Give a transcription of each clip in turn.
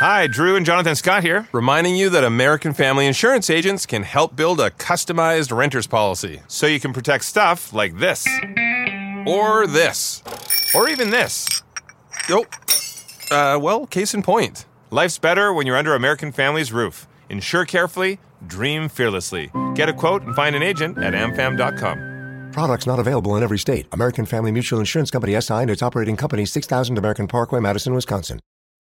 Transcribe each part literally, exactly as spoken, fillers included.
Hi, Drew and Jonathan Scott here, reminding you that American Family Insurance agents can help build a customized renter's policy so you can protect stuff like this, or this, or even this. Oh, uh, well, case in point. Life's better when you're under American Family's roof. Insure carefully, dream fearlessly. Get a quote and find an agent at a m fam dot com. Products not available in every state. American Family Mutual Insurance Company S I and its operating company, six thousand American Parkway, Madison, Wisconsin.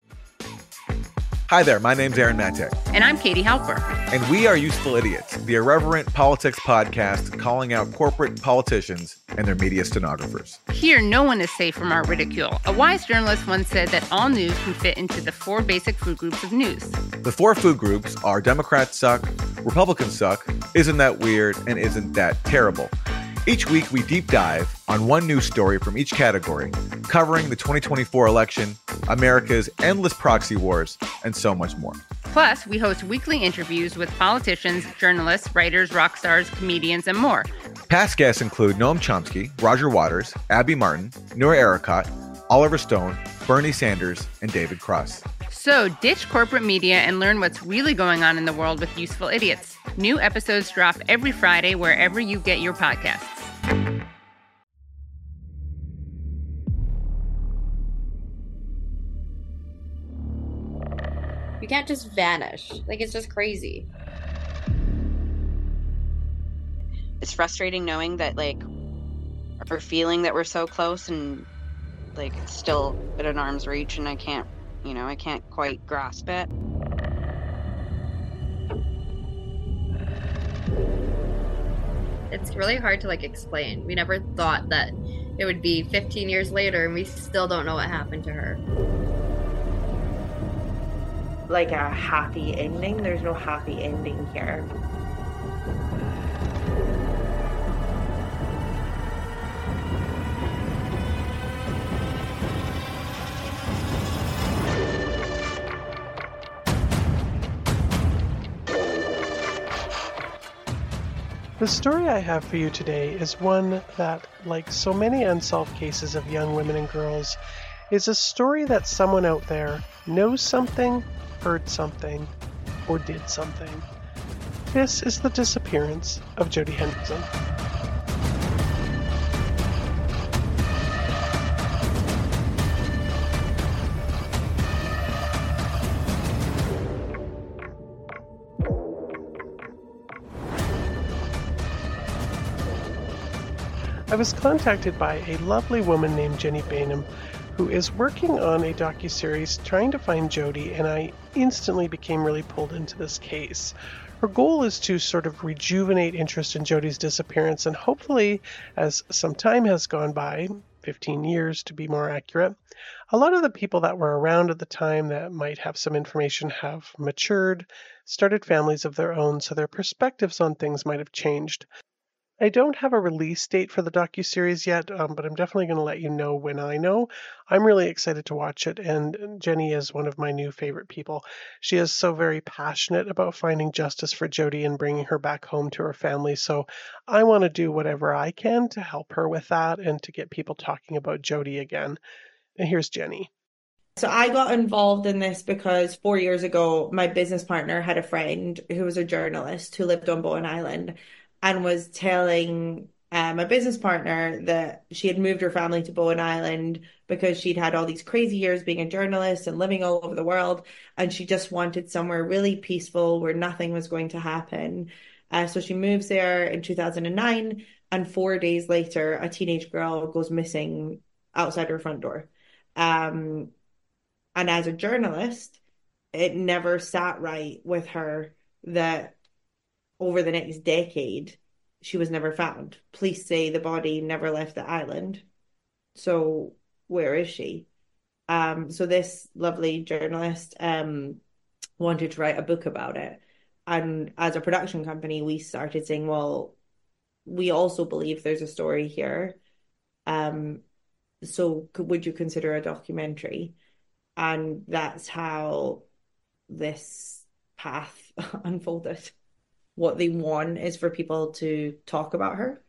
Hi there, my name's Aaron Matek. And I'm Katie Halper. And we are Useful Idiots, the irreverent politics podcast calling out corporate politicians and their media stenographers. Here, no one is safe from our ridicule. A wise journalist once said that all news can fit into the four basic food groups of news. The four food groups are Democrats suck, Republicans suck, isn't that weird, and isn't that terrible. Each week, we deep dive on one news story from each category, covering the twenty twenty-four election, America's endless proxy wars, and so much more. Plus, we host weekly interviews with politicians, journalists, writers, rock stars, comedians, and more. Past guests include Noam Chomsky, Roger Waters, Abby Martin, Noura Erakat, Oliver Stone, Bernie Sanders, and David Cross. So ditch corporate media and learn what's really going on in the world with Useful Idiots. New episodes drop every Friday wherever you get your podcasts. You can't just vanish. Like, it's just crazy. It's frustrating knowing that, like, or feeling that we're so close and, like, it's still at an arm's reach and I can't, you know, I can't quite grasp it. It's really hard to, like, explain. We never thought that it would be fifteen years later and we still don't know what happened to her. Like a happy ending. There's no happy ending here. The story I have for you today is one that, like so many unsolved cases of young women and girls, is a story that someone out there knows something, heard something, or did something. This is the disappearance of Jodi Henderson. I was contacted by a lovely woman named Jenny Bainham, who is working on a docuseries trying to find Jodi, and I instantly became really pulled into this case. Her goal is to sort of rejuvenate interest in Jodi's disappearance, and hopefully, as some time has gone by, fifteen years to be more accurate, a lot of the people that were around at the time that might have some information have matured, started families of their own, so their perspectives on things might have changed. I don't have a release date for the docuseries yet, um, but I'm definitely going to let you know when I know. I'm really excited to watch it, and Jenny is one of my new favorite people. She is so very passionate about finding justice for Jodi and bringing her back home to her family, so I want to do whatever I can to help her with that and to get people talking about Jodi again. And here's Jenny. So I got involved in this because four years ago, my business partner had a friend who was a journalist who lived on Bowen Island, and was telling uh, my business partner that she had moved her family to Bowen Island because she'd had all these crazy years being a journalist and living all over the world, and she just wanted somewhere really peaceful where nothing was going to happen. Uh, so she moves there in two thousand nine, and four days later, a teenage girl goes missing outside her front door. Um, and as a journalist, it never sat right with her that over the next decade, she was never found. Police say the body never left the island. So where is she? Um, so this lovely journalist um, wanted to write a book about it. And as a production company, we started saying, well, we also believe there's a story here. Um, so could, would you consider a documentary? And that's how this path unfolded. What they want is for people to talk about her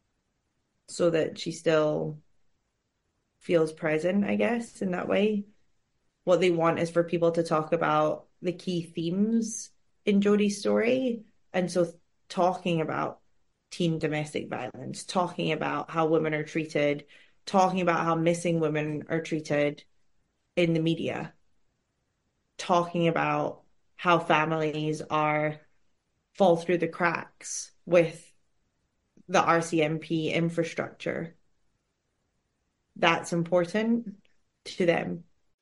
so that she still feels present, I guess, in that way. What they want is for people to talk about the key themes in Jodie's story. And so talking about teen domestic violence, talking about how women are treated, talking about how missing women are treated in the media, talking about how families are fall through the cracks with the R C M P infrastructure. That's important to them.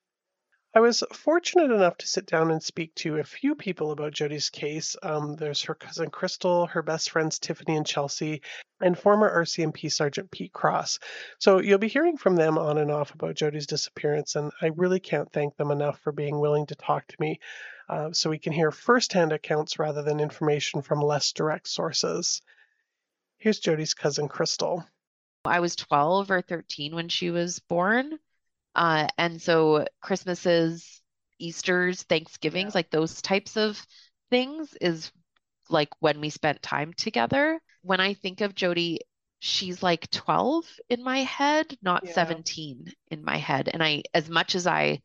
I was fortunate enough to sit down and speak to a few people about Jodie's case. Um, there's her cousin Crystal, her best friends Tiffany and Chelsea, and former R C M P Sergeant Pete Cross. So you'll be hearing from them on and off about Jodie's disappearance, and I really can't thank them enough for being willing to talk to me uh, so we can hear firsthand accounts rather than information from less direct sources. Here's Jodie's cousin Crystal. I was twelve or thirteen when she was born. Uh, and so Christmases, Easters, Thanksgivings, Yeah. like those types of things is like when we spent time together. When I think of Jodie, she's like twelve in my head, not Yeah. seventeen in my head. And I, as much as I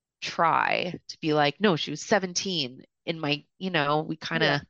try to be like, no, she was seventeen in my, you know, we kind of, Yeah.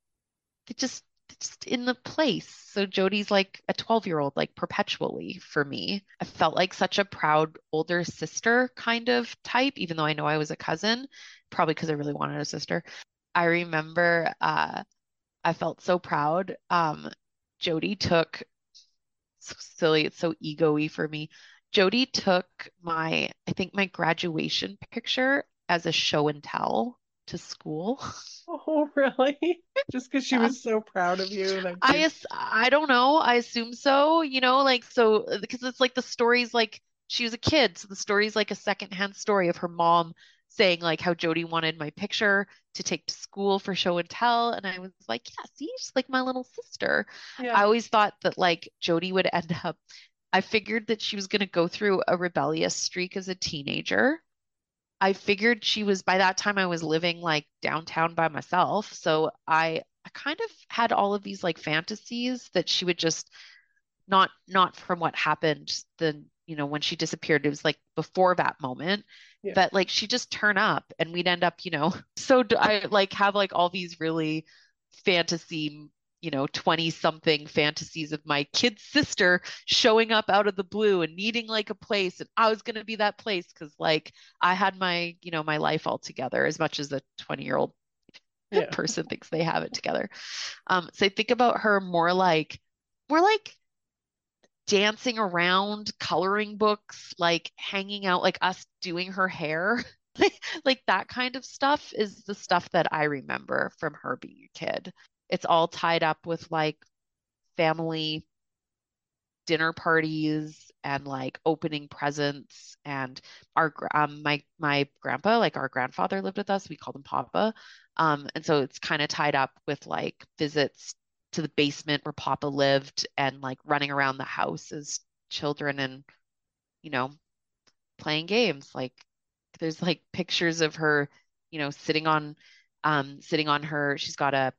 it just, just in the place. So Jodie's like a twelve year old, like perpetually for me. I felt like such a proud older sister kind of type, even though I know I was a cousin, probably because I really wanted a sister. I remember uh, I felt so proud. Um, Jodie took, so silly, it's so ego-y for me. Jodie took my, I think my graduation picture as a show and tell to school. Oh, really? Just because she Yeah. was so proud of you. That I kid- ass- I don't know. I assume so, you know, like so because it's like the story's like she was a kid, so the story's like a secondhand story of her mom saying like how Jodie wanted my picture to take to school for show and tell, and I was like, yeah, see, she's like my little sister. Yeah. I always thought that like Jodie would end up. I figured that she was going to go through a rebellious streak as a teenager. I figured she was by that time I was living like downtown by myself. So I I kind of had all of these like fantasies that she would just not not from what happened the you know when she disappeared. It was like before that moment. Yeah. But like she just turn up and we'd end up, you know. So d- I like have like all these really fantasy you know, twenty something fantasies of my kid sister showing up out of the blue and needing like a place. And I was going to be that place because like I had my, you know, my life all together as much as a twenty year old Yeah. person thinks they have it together. Um, so I think about her more like, more like dancing around, coloring books, like hanging out, like us doing her hair. Like that kind of stuff is the stuff that I remember from her being a kid. It's all tied up with like family dinner parties and like opening presents and our um my my grandpa, like our grandfather lived with us, we called him Papa, um and so it's kind of tied up with like visits to the basement where Papa lived and like running around the house as children and you know playing games. Like there's like pictures of her you know sitting on um sitting on her, she's got a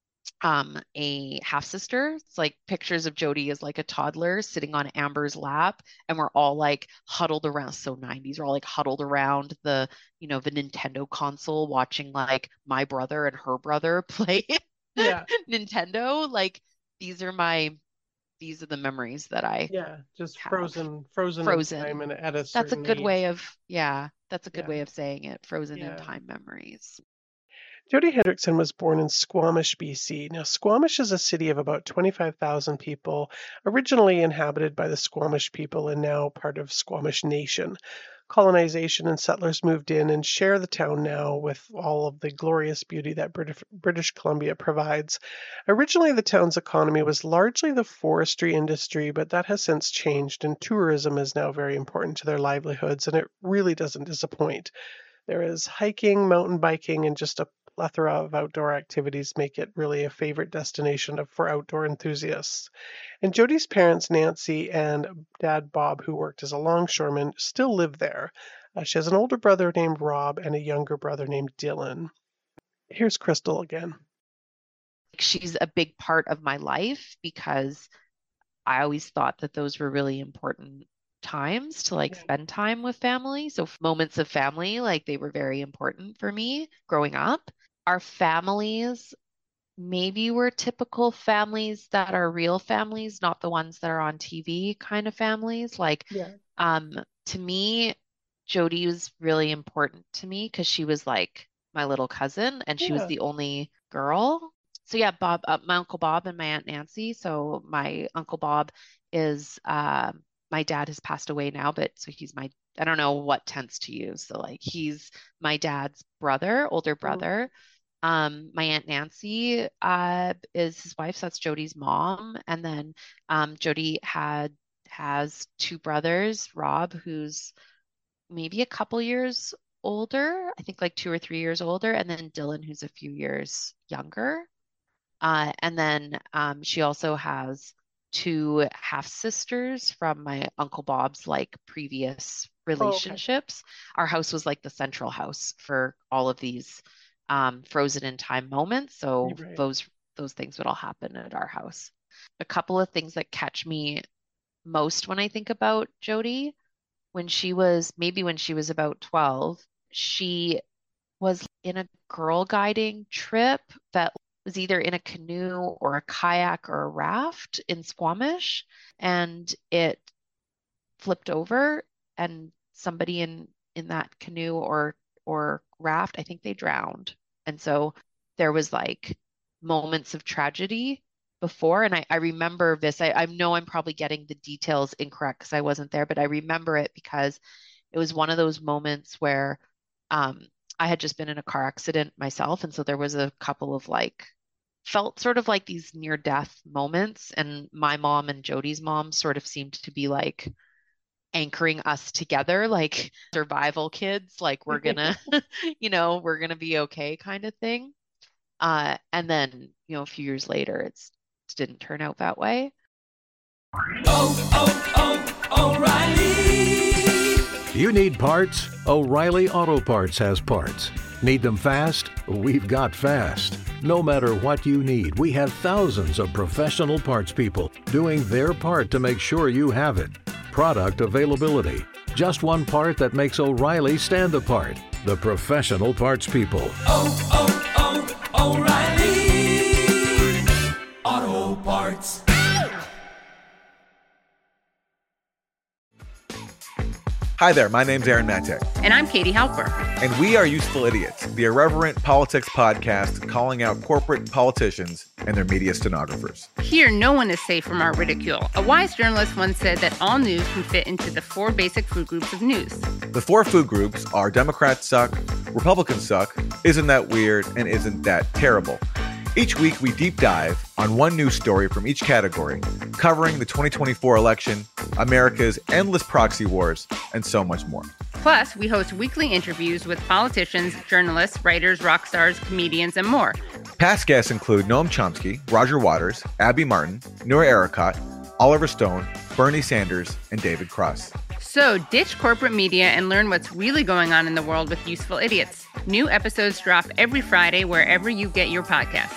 um a half sister. It's like pictures of Jodie as like a toddler sitting on Amber's lap and we're all like huddled around, so nineties, we're all like huddled around the you know the Nintendo console watching like my brother and her brother play Yeah. Nintendo. Like these are my these are the memories that I Yeah. Just have. frozen, frozen, Frozen. in time and at a That's a certain good age. way of yeah that's a good Yeah. way of saying it, frozen in Yeah. time memories. Jodie Hendrickson was born in Squamish, B C. Now, Squamish is a city of about twenty-five thousand people, originally inhabited by the Squamish people and now part of Squamish Nation. Colonization and settlers moved in and share the town now with all of the glorious beauty that British, British Columbia provides. Originally, the town's economy was largely the forestry industry, but that has since changed, and tourism is now very important to their livelihoods, and it really doesn't disappoint. There is hiking, mountain biking, and just a plethora of outdoor activities make it really a favorite destination of- for outdoor enthusiasts. And Jodie's parents, Nancy and dad Bob, who worked as a longshoreman, still live there. Uh, she has an older brother named Rob and a younger brother named Dylan. Here's Crystal again. She's a big part of my life because I always thought that those were really important times to like Yeah. spend time with family. So moments of family, like they were very important for me growing up. Our families maybe were typical families that are real families, not the ones that are on T V kind of families. Like, Yeah. um, to me, Jody was really important to me because she was like my little cousin and she was Yeah. the only girl. So yeah, Bob, uh, my Uncle Bob and my Aunt Nancy. So my Uncle Bob is, uh, my dad has passed away now, but so he's my, I don't know what tense to use. So like he's my dad's brother, older brother. Um, my Aunt Nancy uh, is his wife, so that's Jody's mom. And then um, Jody had has two brothers, Rob, who's maybe a couple years older, I think like two or three years older, and then Dylan, who's a few years younger. Uh, and then um, she also has two half sisters from my Uncle Bob's like previous Oh, okay. relationships. Our house was like the central house for all of these um, frozen in time moments. So Right. those those things would all happen at our house. A couple of things that catch me most when I think about Jody, when she was maybe when she was about twelve, she was in a girl guiding trip that was either in a canoe or a kayak or a raft in Squamish, and it flipped over, and somebody in in that canoe or or raft, I think they drowned. And so there was like moments of tragedy before, and I, I remember this. I, I know I'm probably getting the details incorrect because I wasn't there, but I remember it because it was one of those moments where um, I had just been in a car accident myself. And so there was a couple of like, felt sort of like these near death moments. And my mom and Jody's mom sort of seemed to be like anchoring us together, like survival kids, like we're gonna, you know, we're gonna be okay kind of thing. Uh, and then, you know, a few years later, it's, it didn't turn out that way. Oh, oh, oh, O'Reilly. You need parts? O'Reilly Auto Parts has parts. Need them fast? We've got fast. No matter what you need, we have thousands of professional parts people doing their part to make sure you have it. Product availability. Just one part that makes O'Reilly stand apart. The professional parts people. Oh, oh, oh, O'Reilly Auto Parts. Hi there, my name's Aaron Matek. And I'm Katie Halper. And we are Useful Idiots, the irreverent politics podcast calling out corporate politicians and their media stenographers. Here, no one is safe from our ridicule. A wise journalist once said that all news can fit into the four basic food groups of news. The four food groups are Democrats suck, Republicans suck, isn't that weird, and isn't that terrible. Each week, we deep dive on one news story from each category, covering the twenty twenty-four election, America's endless proxy wars, and so much more. Plus, we host weekly interviews with politicians, journalists, writers, rock stars, comedians, and more. Past guests include Noam Chomsky, Roger Waters, Abby Martin, Noor Ericott, Oliver Stone, Bernie Sanders, and David Cross. So ditch corporate media and learn what's really going on in the world with Useful Idiots. New episodes drop every Friday wherever you get your podcasts.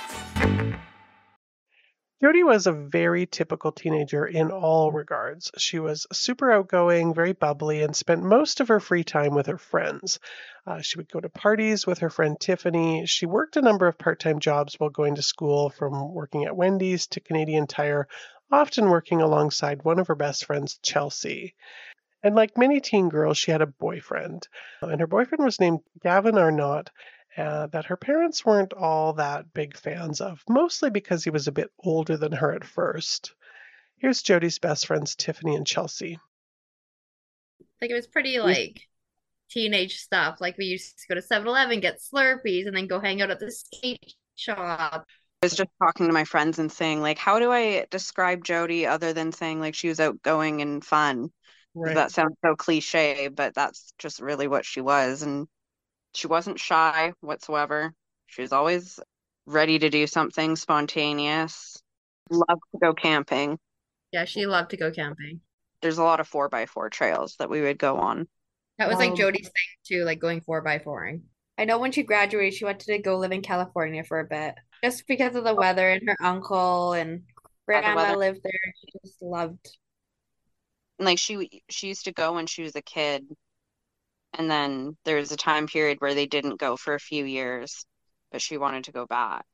Jody was a very typical teenager in all regards. She was super outgoing, very bubbly, and spent most of her free time with her friends. Uh, she would go to parties with her friend Tiffany. She worked a number of part-time jobs while going to school, from working at Wendy's to Canadian Tire, often working alongside one of her best friends, Chelsea. And like many teen girls, she had a boyfriend. And her boyfriend was named Gavin Arnott, uh, that her parents weren't all that big fans of, mostly because he was a bit older than her at first. Here's Jody's best friends, Tiffany and Chelsea. Like, it was pretty, like, teenage stuff. Like, we used to go to seven eleven, get Slurpees, and then go hang out at the skate shop. I was just talking to my friends and saying, like, how do I describe Jody other than saying, like, she was outgoing and fun? Right. That sounds so cliche, but that's just really what she was. And she wasn't shy whatsoever. She was always ready to do something spontaneous. Loved to go camping. Yeah, she loved to go camping. There's a lot of four by four trails that we would go on. That was like Um, Jody's thing too, like going four by fouring. I know when she graduated, she wanted to go live in California for a bit, just because of the weather, and her uncle and Yeah, the grandma weather. lived there. She just loved like she she used to go when she was a kid, and then there was a time period where they didn't go for a few years, but she wanted to go back.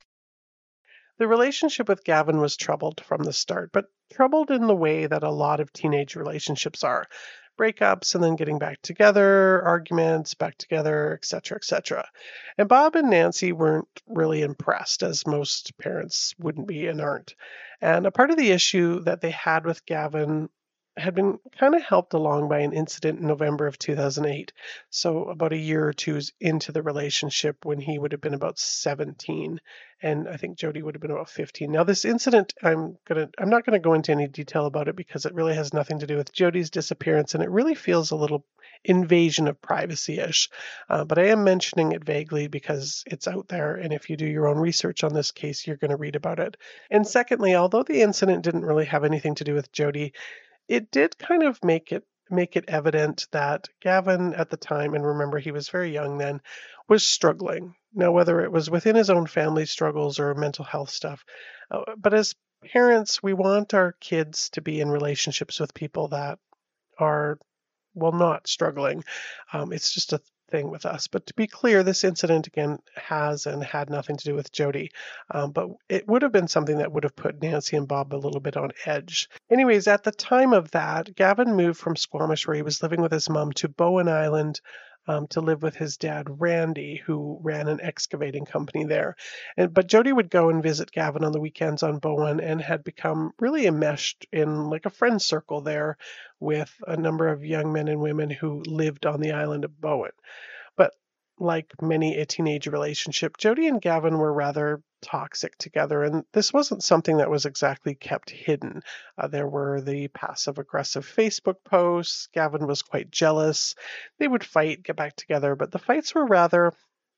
The relationship with Gavin was troubled from the start, but troubled in the way that a lot of teenage relationships are. Breakups and then getting back together, arguments, back together, et cetera, et cetera. And Bob and Nancy weren't really impressed, as most parents wouldn't be and aren't. And a part of the issue that they had with Gavin had been kind of helped along by an incident in November of two thousand eight. So about a year or two into the relationship, when he would have been about seventeen, and I think Jody would have been about fifteen. Now this incident, I'm gonna I'm not gonna go into any detail about it because it really has nothing to do with Jody's disappearance, and it really feels a little invasion of privacy-ish. Uh, but I am mentioning it vaguely because it's out there, and if you do your own research on this case, you're going to read about it. And secondly, although the incident didn't really have anything to do with Jody, it did kind of make it make it evident that Gavin at the time, and remember he was very young then, was struggling. Now, whether it was within his own family struggles or mental health stuff, uh, but as parents, we want our kids to be in relationships with people that are, well, not struggling. Um, it's just a thing with us. But to be clear, this incident again has and had nothing to do with Jody. Um, but it would have been something that would have put Nancy and Bob a little bit on edge. Anyways, at the time of that, Gavin moved from Squamish, where he was living with his mom, to Bowen Island um, to live with his dad, Randy, who ran an excavating company there. And but Jody would go and visit Gavin on the weekends on Bowen and had become really enmeshed in like a friend circle there with a number of young men and women who lived on the island of Bowen. But like many a teenage relationship, Jody and Gavin were rather toxic together, and this wasn't something that was exactly kept hidden. Uh, there were the passive-aggressive Facebook posts. Gavin was quite jealous. They would fight, get back together, but the fights were rather,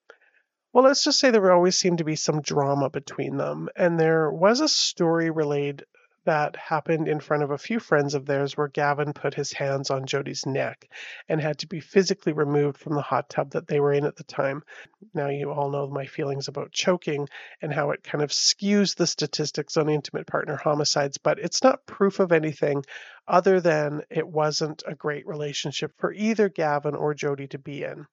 well, let's just say there always seemed to be some drama between them. And there was a story relayed that happened in front of a few friends of theirs where Gavin put his hands on Jody's neck and had to be physically removed from the hot tub that they were in at the time. Now, you all know my feelings about choking and how it kind of skews the statistics on intimate partner homicides, but it's not proof of anything other than it wasn't a great relationship for either Gavin or Jody to be in.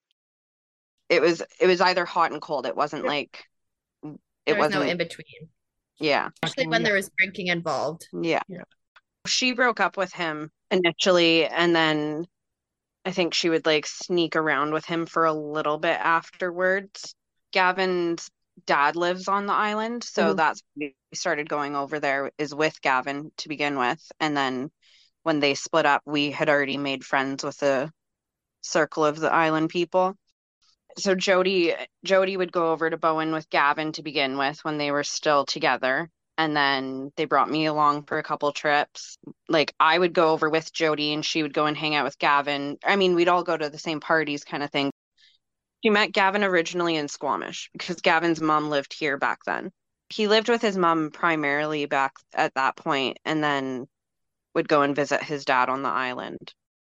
It was it was either hot and cold. It wasn't like it There was wasn't no in between, yeah. especially when there was drinking involved. Yeah. Yeah. She broke up with him initially, and then I think she would like sneak around with him for a little bit afterwards. Gavin's dad lives on the island, so Mhm. that's when we started going over there is with Gavin to begin with. And then when they split up, we had already made friends with the circle of the island people. So Jody Jody would go over to Bowen with Gavin to begin with when they were still together. And then they brought me along for a couple trips. Like I would go over with Jody and she would go and hang out with Gavin. I mean, we'd all go to the same parties kind of thing. She met Gavin originally in Squamish because Gavin's mom lived here back then. He lived with his mom primarily back at that point and then would go and visit his dad on the island.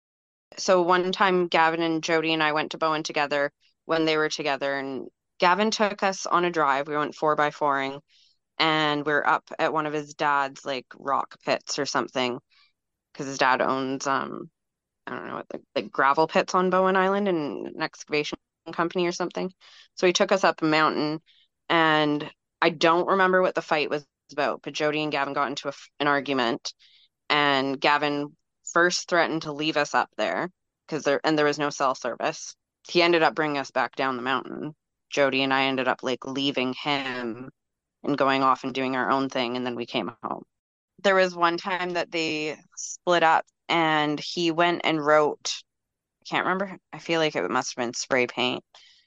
So one time Gavin and Jody and I went to Bowen together when they were together, and Gavin took us on a drive. We went four by fouring, and we we're up at one of his dad's like rock pits or something, because his dad owns um I don't know what like, like gravel pits on Bowen Island and an excavation company or something. So he took us up a mountain, and I don't remember what the fight was about, but Jody and Gavin got into a, an argument, and Gavin first threatened to leave us up there because there and there was no cell service. He ended up bringing us back down the mountain. Jody and I ended up like leaving him and going off and doing our own thing, and then we came home. There was one time that they split up and he went and wrote, I can't remember, I feel like it must have been spray paint.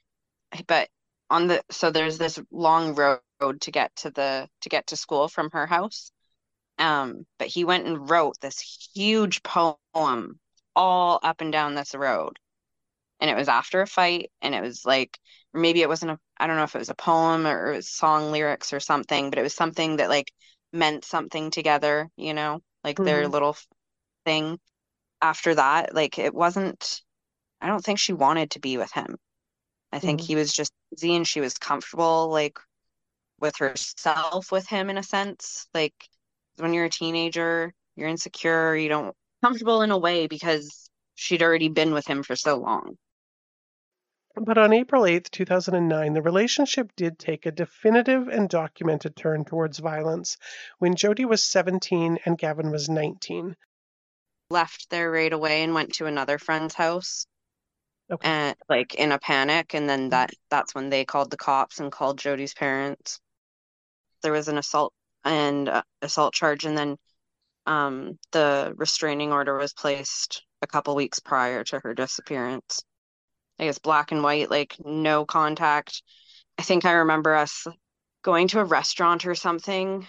But on the so there's this long road to get to the to get to school from her house. Um, but he went and wrote this huge poem all up and down this road. And it was after a fight, and it was like, or maybe it wasn't a, I don't know if it was a poem or it was song lyrics or something, but it was something that like meant something together, you know, like their Mhm. little thing. After that, like it wasn't, I don't think she wanted to be with him. I think Mhm. he was just busy and she was comfortable like with herself with him in a sense. Like when you're a teenager, you're insecure, you don't comfortable in a way because she'd already been with him for so long. But on April eighth, two thousand nine, the relationship did take a definitive and documented turn towards violence when Jody was seventeen and Gavin was nineteen. Left there right away and went to another friend's house. Okay. And like in a panic, and then that that's when they called the cops and called Jody's parents. There was an assault and uh, assault charge, and then um, the restraining order was placed a couple weeks prior to her disappearance. I guess black and white, like no contact. I think I remember us going to a restaurant or something,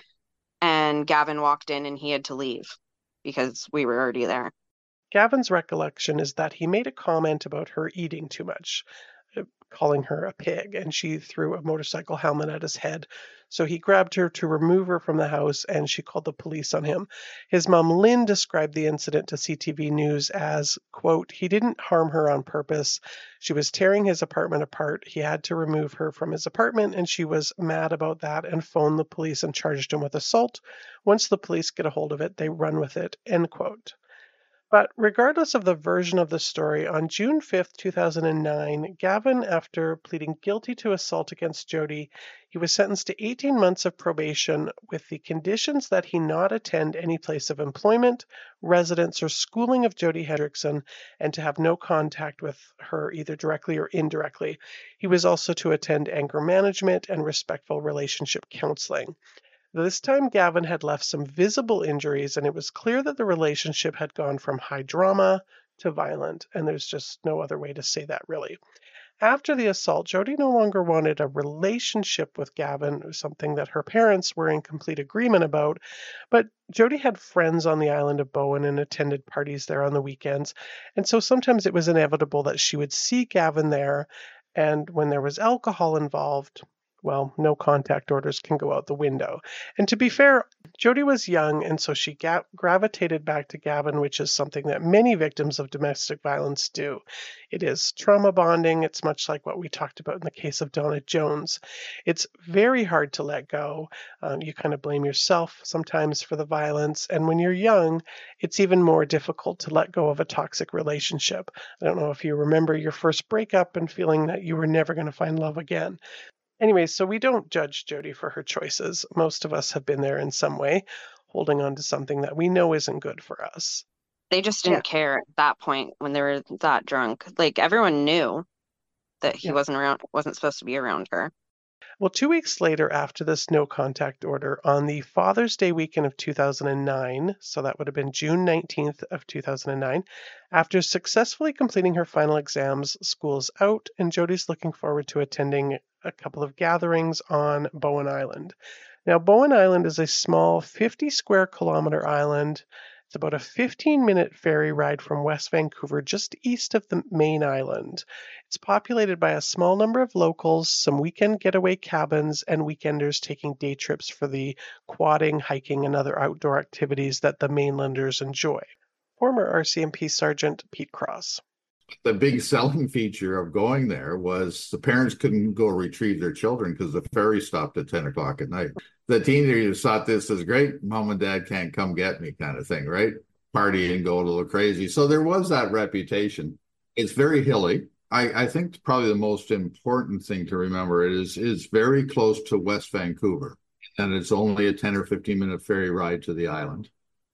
and Gavin walked in and he had to leave because we were already there. Gavin's recollection is that he made a comment about her eating too much, calling her a pig, and she threw a motorcycle helmet at his head. So he grabbed her to remove her from the house, and she called the police on him. His mom, Lynn, described the incident to C T V News as, quote, he didn't harm her on purpose. She was tearing his apartment apart. He had to remove her from his apartment, and she was mad about that and phoned the police and charged him with assault. Once the police get a hold of it, they run with it, end quote. But regardless of the version of the story, on June fifth, two thousand nine, Gavin, after pleading guilty to assault against Jody, he was sentenced to eighteen months of probation with the conditions that he not attend any place of employment, residence, or schooling of Jody Hendrickson, and to have no contact with her either directly or indirectly. He was also to attend anger management and respectful relationship counseling. This time, Gavin had left some visible injuries, and it was clear that the relationship had gone from high drama to violent, and there's just no other way to say that, really. After the assault, Jody no longer wanted a relationship with Gavin, something that her parents were in complete agreement about, but Jody had friends on the island of Bowen and attended parties there on the weekends, and so sometimes it was inevitable that she would see Gavin there, and when there was alcohol involved, well, no contact orders can go out the window. And to be fair, Jody was young, and so she ga- gravitated back to Gavin, which is something that many victims of domestic violence do. It is trauma bonding. It's much like what we talked about in the case of Donna Jones. It's very hard to let go. Um, you kind of blame yourself sometimes for the violence. And when you're young, it's even more difficult to let go of a toxic relationship. I don't know if you remember your first breakup and feeling that you were never going to find love again. Anyway, so we don't judge Jody for her choices. Most of us have been there in some way, holding on to something that we know isn't good for us. They just didn't Yeah. care at that point when they were that drunk. Like everyone knew that he Yeah. wasn't around, wasn't supposed to be around her. Well, two weeks later, after this no contact order, on the Father's Day weekend of two thousand nine, so that would have been June nineteenth of two thousand nine, after successfully completing her final exams, school's out, and Jody's looking forward to attending a couple of gatherings on Bowen Island. Now, Bowen Island is a small fifty square kilometer island. It's about a fifteen minute ferry ride from West Vancouver, just east of the main island. It's populated by a small number of locals, some weekend getaway cabins, and weekenders taking day trips for the quadding, hiking, and other outdoor activities that the mainlanders enjoy. Former R C M P Sergeant Pete Cross. The big selling feature of going there was the parents couldn't go retrieve their children because the ferry stopped at ten o'clock at night. The teenagers thought this is great. Mom and dad can't come get me kind of thing, right? Party and go a little crazy. So there was that reputation. It's very hilly. I, I think probably the most important thing to remember is is very close to West Vancouver, and it's only a ten or fifteen minute ferry ride to the island.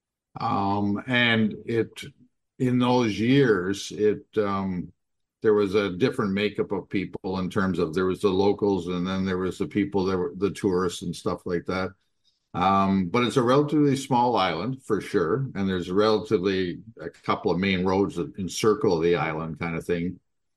Um, and it, in those years, it um, there was a different makeup of people in terms of there was the locals and then there was the people that were the tourists and stuff like that. Um, but it's a relatively small island for sure, and there's relatively a couple of main roads that encircle the island, kind of thing.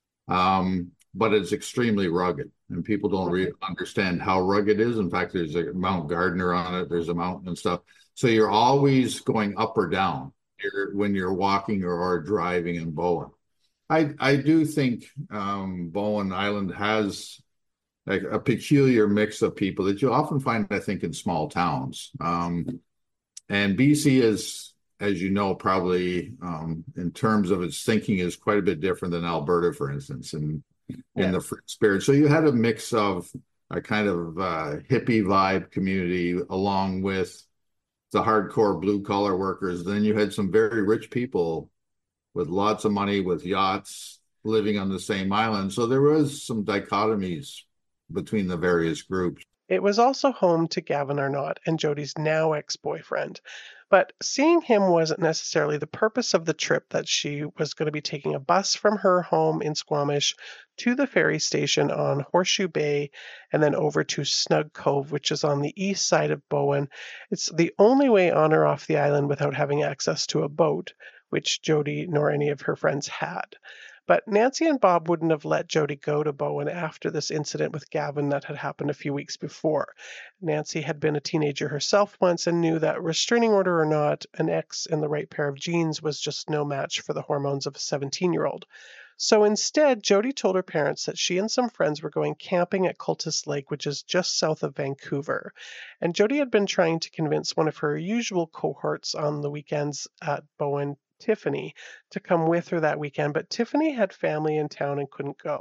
Um, but it's extremely rugged, and people don't really understand how rugged it is. In fact, there's a Mount Gardner on it. There's a mountain and stuff. So you're always going up or down you're, when you're walking or, or driving in Bowen. I I do think um, Bowen Island has like a peculiar mix of people that you often find, I think, in small towns. Um, and B C is, as you know, probably um, in terms of its thinking is quite a bit different than Alberta, for instance, in, Yeah. in the free spirit. So you had a mix of a kind of uh, hippie vibe community along with the hardcore blue collar workers. Then you had some very rich people with lots of money, with yachts, living on the same island. So there was some dichotomies between the various groups. It was also home to Gavin Arnott and Jodi's now ex-boyfriend. But seeing him wasn't necessarily the purpose of the trip, that she was going to be taking a bus from her home in Squamish to the ferry station on Horseshoe Bay and then over to Snug Cove, which is on the east side of Bowen. It's the only way on or off the island without having access to a boat, which Jodi nor any of her friends had. But Nancy and Bob wouldn't have let Jodi go to Bowen after this incident with Gavin that had happened a few weeks before. Nancy had been a teenager herself once and knew that, restraining order or not, an ex in the right pair of jeans was just no match for the hormones of a seventeen-year-old. So instead, Jodi told her parents that she and some friends were going camping at Cultus Lake, which is just south of Vancouver. And Jodi had been trying to convince one of her usual cohorts on the weekends at Bowen, Tiffany, to come with her that weekend, but Tiffany had family in town and couldn't go.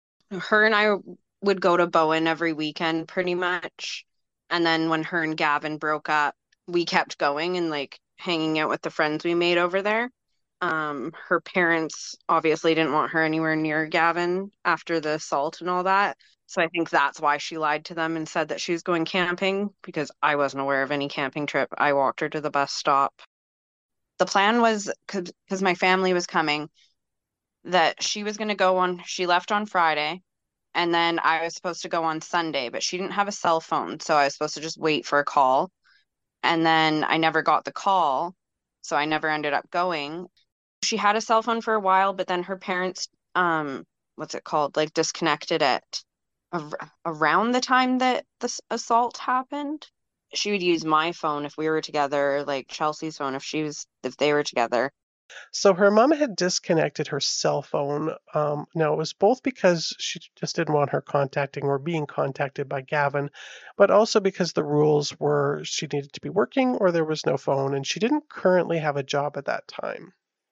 Her and I would go to Bowen every weekend pretty much. And then when her and Gavin broke up, we kept going and like hanging out with the friends we made over there. Um, her parents obviously didn't want her anywhere near Gavin after the assault and all that. So I think that's why she lied to them and said that she was going camping, because I wasn't aware of any camping trip. I walked her to the bus stop. The plan was, because my family was coming, that she was going to go on, she left on Friday, and then I was supposed to go on Sunday, but she didn't have a cell phone, so I was supposed to just wait for a call. And then I never got the call, so I never ended up going. She had a cell phone for a while, but then her parents, um, what's it called, like disconnected it ar- around the time that the assault happened. She would use my phone if we were together, like Chelsea's phone if she was if they were together. So her mom had disconnected her cell phone. Um, now, it was both because she just didn't want her contacting or being contacted by Gavin, but also because the rules were she needed to be working or there was no phone, and she didn't currently have a job at that time.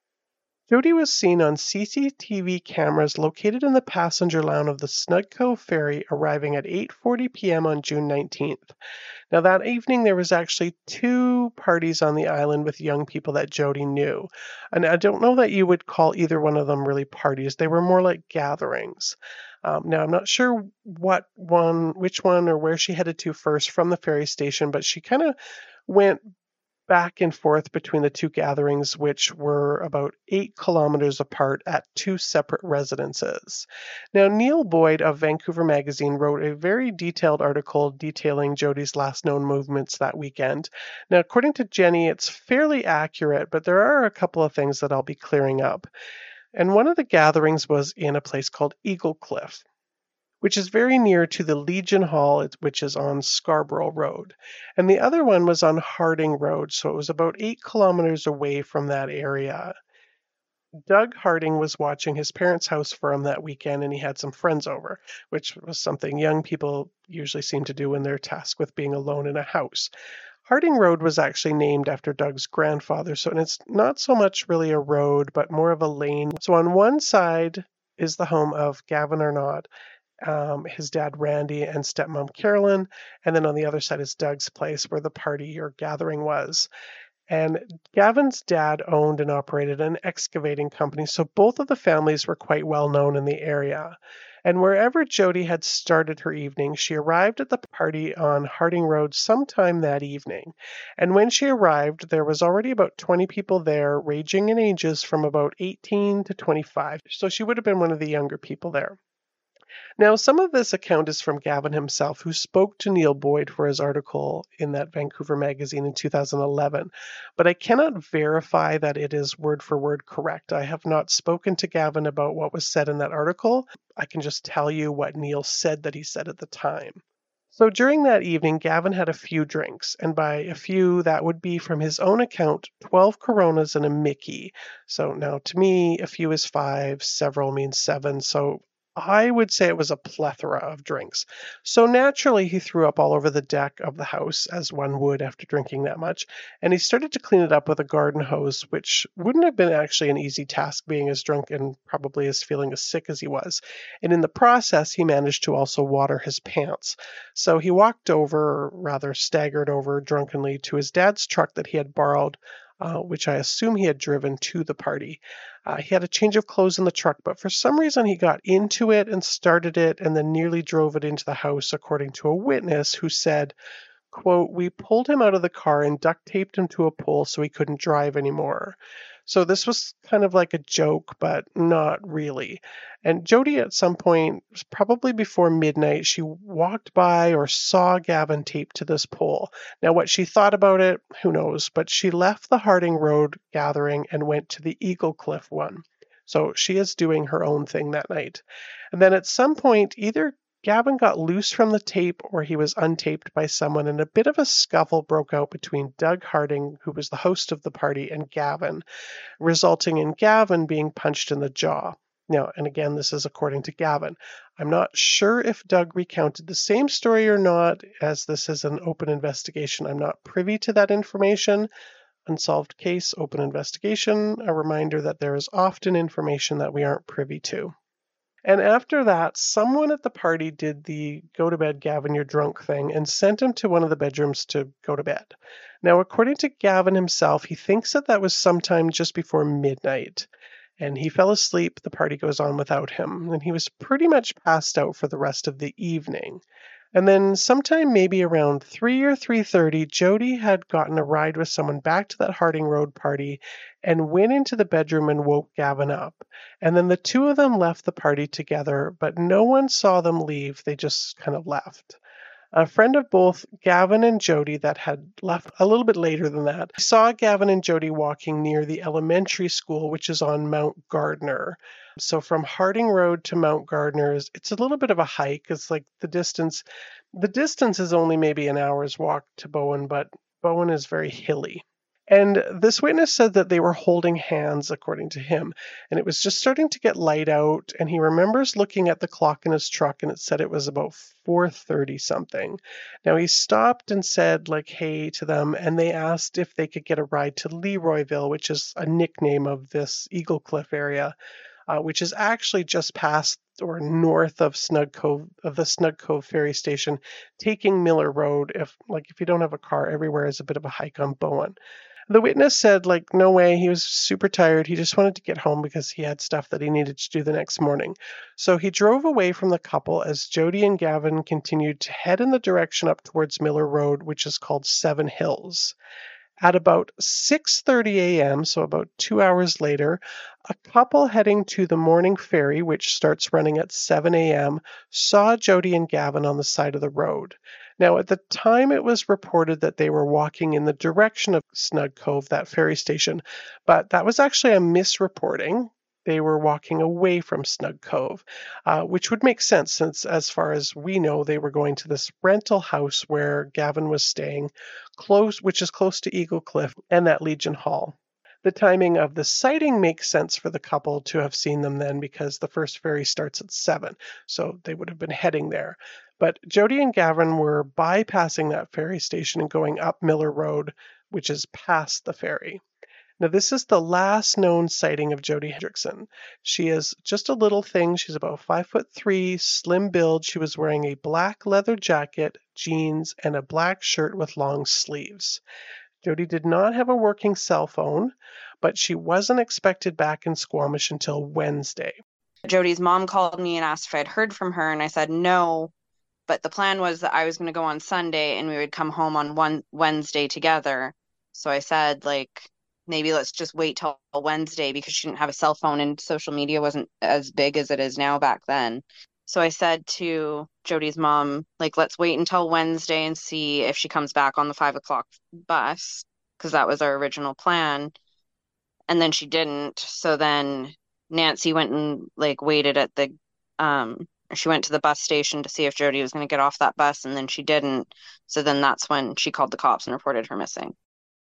Jodi was seen on C C T V cameras located in the passenger lounge of the Snug Cove ferry, arriving at eight forty p.m. on June nineteenth. Now, that evening, there was actually two parties on the island with young people that Jodi knew. And I don't know that you would call either one of them really parties. They were more like gatherings. Um, now, I'm not sure what one, which one or where she headed to first from the ferry station, but she kind of went back and forth between the two gatherings, which were about eight kilometers apart at two separate residences. Now, Neil Boyd of Vancouver Magazine wrote a very detailed article detailing Jodi's last known movements that weekend. Now, according to Jenny, it's fairly accurate, but there are a couple of things that I'll be clearing up. And one of the gatherings was in a place called Eagle Cliff, which is very near to the Legion Hall, which is on Scarborough Road. And the other one was on Harding Road, so it was about eight kilometers away from that area. Doug Harding was watching his parents' house for him that weekend, and he had some friends over, which was something young people usually seem to do when they're tasked with being alone in a house. Harding Road was actually named after Doug's grandfather, so and it's not so much really a road, but more of a lane. So on one side is the home of Gavin Arnott, Um, his dad Randy, and stepmom Carolyn, and then on the other side is Doug's place where the party or gathering was. And Gavin's dad owned and operated an excavating company, so both of the families were quite well known in the area. And wherever Jodi had started her evening, she arrived at the party on Harding Road sometime that evening. And when she arrived, there was already about twenty people there, ranging in ages from about eighteen to twenty-five. So she would have been one of the younger people there. Now, some of this account is from Gavin himself, who spoke to Neil Boyd for his article in that Vancouver magazine in two thousand eleven, but I cannot verify that it is word for word correct. I have not spoken to Gavin about what was said in that article. I can just tell you what Neil said that he said at the time. So during that evening, Gavin had a few drinks, and by a few, that would be, from his own account, twelve Coronas and a Mickey. So now, to me, a few is five, several means seven, so I would say it was a plethora of drinks. So naturally, he threw up all over the deck of the house, as one would after drinking that much, and he started to clean it up with a garden hose, which wouldn't have been actually an easy task being as drunk and probably as feeling as sick as he was. And in the process, he managed to also water his pants. So he walked over, or rather staggered over drunkenly, to his dad's truck that he had borrowed, uh, which I assume he had driven to the party. Uh, he had a change of clothes in the truck, but for some reason he got into it and started it and then nearly drove it into the house, according to a witness who said, quote, "We pulled him out of the car and duct taped him to a pole so he couldn't drive anymore." So this was kind of like a joke, but not really. And Jody, at some point, probably before midnight, she walked by or saw Gavin taped to this pole. Now, what she thought about it, who knows, but she left the Harding Road gathering and went to the Eagle Cliff one. So she is doing her own thing that night. And then at some point, either Gavin got loose from the tape or he was untaped by someone, and a bit of a scuffle broke out between Doug Harding, who was the host of the party, and Gavin, resulting in Gavin being punched in the jaw. Now, and again, this is according to Gavin. I'm not sure if Doug recounted the same story or not, as this is an open investigation. I'm not privy to that information. Unsolved case, open investigation, a reminder that there is often information that we aren't privy to. And after that, someone at the party did the go to bed, Gavin, you're drunk thing and sent him to one of the bedrooms to go to bed. Now, according to Gavin himself, he thinks that that was sometime just before midnight. And he fell asleep. The party goes on without him. And he was pretty much passed out for the rest of the evening. And then sometime maybe around three or three thirty, Jody had gotten a ride with someone back to that Harding Road party and went into the bedroom and woke Gavin up. And then the two of them left the party together, but no one saw them leave. They just kind of left. A friend of both Gavin and Jody that had left a little bit later than that saw Gavin and Jody walking near the elementary school, which is on Mount Gardner. So from Harding Road to Mount Gardner, it's a little bit of a hike. It's like the distance, the distance is only maybe an hour's walk to Bowen, but Bowen is very hilly. And this witness said that they were holding hands, according to him. And it was just starting to get light out. And he remembers looking at the clock in his truck and it said it was about four thirty something. Now he stopped and said like, hey to them. And they asked if they could get a ride to Leroyville, which is a nickname of this Eagle Cliff area, uh, which is actually just past or north of Snug Cove, of the Snug Cove ferry station, taking Miller Road. If like, if you don't have a car, everywhere is a bit of a hike on Bowen. The witness said, like, no way, he was super tired. He just wanted to get home because he had stuff that he needed to do the next morning. So he drove away from the couple as Jody and Gavin continued to head in the direction up towards Miller Road, which is called Seven Hills. At about six thirty a.m., so about two hours later, a couple heading to the morning ferry, which starts running at seven a.m., saw Jody and Gavin on the side of the road. Now, at the time, it was reported that they were walking in the direction of Snug Cove, that ferry station, but that was actually a misreporting. They were walking away from Snug Cove, uh, which would make sense since, as far as we know, they were going to this rental house where Gavin was staying, close, which is close to Eagle Cliff and at Legion Hall. The timing of the sighting makes sense for the couple to have seen them then because the first ferry starts at seven, so they would have been heading there. But Jody and Gavin were bypassing that ferry station and going up Miller Road, which is past the ferry. Now, this is the last known sighting of Jody Hendrickson. She is just a little thing. She's about five foot three, slim build. She was wearing a black leather jacket, jeans, and a black shirt with long sleeves. Jody did not have a working cell phone, but she wasn't expected back in Squamish until Wednesday. Jody's mom called me and asked if I'd heard from her, and I said no. But the plan was that I was going to go on Sunday and we would come home on one Wednesday together. So I said, like, maybe let's just wait till Wednesday because she didn't have a cell phone and social media wasn't as big as it is now back then. So I said to Jody's mom, like, let's wait until Wednesday and see if she comes back on the five o'clock bus, because that was our original plan. And then she didn't. So then Nancy went and like waited at the, um, she went to the bus station to see if Jody was going to get off that bus, and then she didn't. So then that's when she called the cops and reported her missing.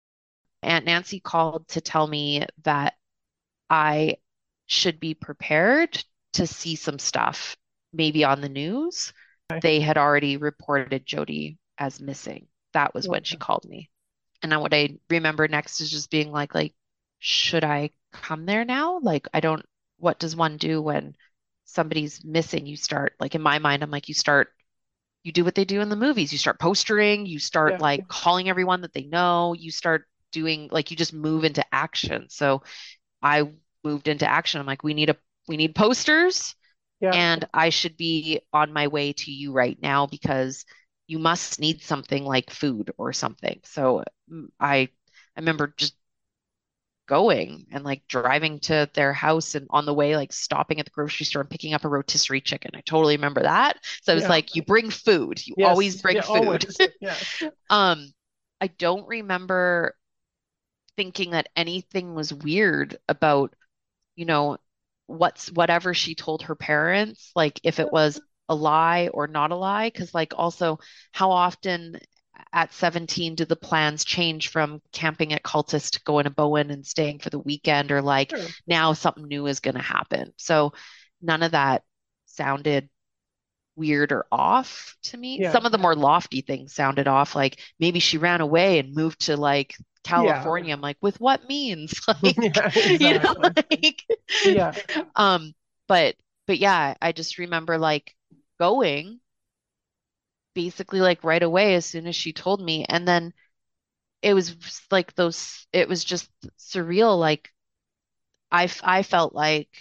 Aunt Nancy called to tell me that I should be prepared to see some stuff maybe on the news, they had already reported Jody as missing. That was when she called me. And then what I remember next is just being like, like, should I come there now? Like, I don't, what does one do when somebody's missing? You start, like, in my mind, I'm like, you start, you do what they do in the movies. You start postering, you start Yeah. like calling everyone that they know, you start doing, like, you just move into action. So I moved into action. I'm like, we need a, we need posters. Yeah. And I should be on my way to you right now because you must need something like food or something. So mm, I I remember just going and like driving to their house and on the way, like stopping at the grocery store and picking up a rotisserie chicken. I totally remember that. So I was Yeah. like, you bring food. You Yes. always bring Yeah, food. always. Yeah. Um, I don't remember thinking that anything was weird about, you know, what's whatever she told her parents, like if it was a lie or not a lie. Because like also, how often at seventeen do the plans change from camping at Cultist to going to Bowen and staying for the weekend, or like Sure. now something new is going to happen. So none of that sounded weird or off to me. Yeah. Some of the more lofty things sounded off, like maybe she ran away and moved to like California. I'm like, with what means? Like, Yeah, you know, exactly. like, Yeah. um, but but yeah, I just remember like going basically like right away as soon as she told me, and then it was just like those. It was just surreal. Like I f- I felt like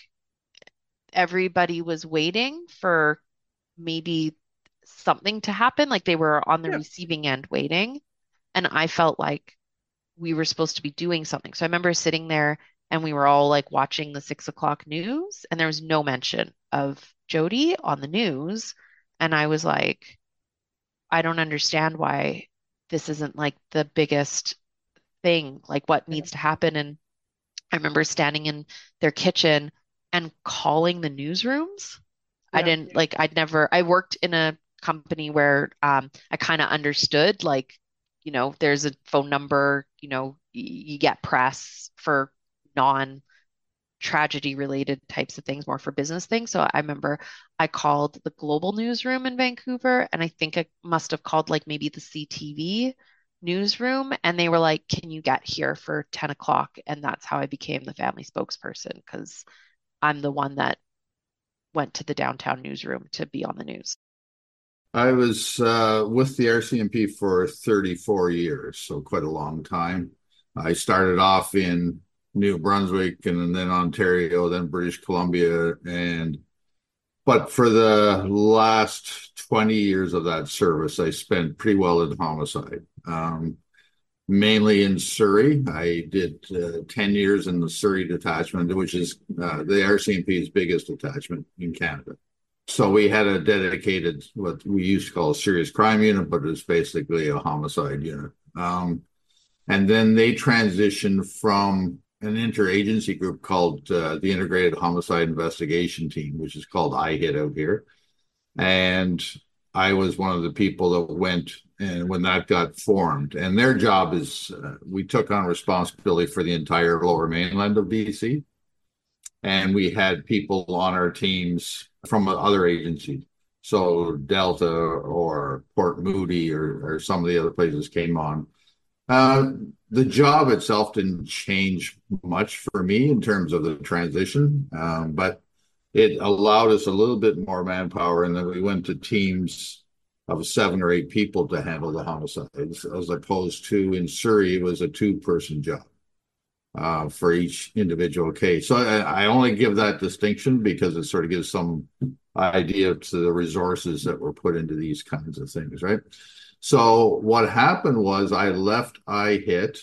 everybody was waiting for maybe something to happen, like they were on the Yeah. receiving end waiting, and I felt like we were supposed to be doing something. So I remember sitting there and we were all like watching the six o'clock news, and there was no mention of Jody on the news. And I was like, I don't understand why this isn't like the biggest thing, like what needs to happen. And I remember standing in their kitchen and calling the newsrooms. I Yeah. didn't like, I'd never, I worked in a company where um, I kind of understood, like, you know, there's a phone number, you know, y- you get press for non tragedy related types of things, more for business things. So I remember I called the global newsroom in Vancouver, and I think I must have called like maybe the C T V newsroom, and they were like, can you get here for ten o'clock? And that's how I became the family spokesperson, because I'm the one that went to the downtown newsroom to be on the news. I was uh, with the R C M P for thirty-four years, so quite a long time. I started off in New Brunswick and then Ontario, then British Columbia, and but for the last twenty years of that service, I spent pretty well in homicide, um, mainly in Surrey. I did uh, ten years in the Surrey detachment, which is uh, the R C M P's biggest detachment in Canada. So we had a dedicated, what we used to call a serious crime unit, but it's basically a homicide unit. Um, and then they transitioned from an interagency group called uh, the Integrated Homicide Investigation Team, which is called I HIT out here. And I was one of the people that went, and when that got formed, and their job is, uh, we took on responsibility for the entire lower mainland of B C. And we had people on our teams from other agencies. So Delta or Port Moody or, or some of the other places came on. Uh, the job itself didn't change much for me in terms of the transition, um, but it allowed us a little bit more manpower. And then we went to teams of seven or eight people to handle the homicides, as opposed to in Surrey, it was a two-person job. Uh, for each individual case. So I, I only give that distinction because it sort of gives some idea to the resources that were put into these kinds of things, right? So what happened was I left I HIT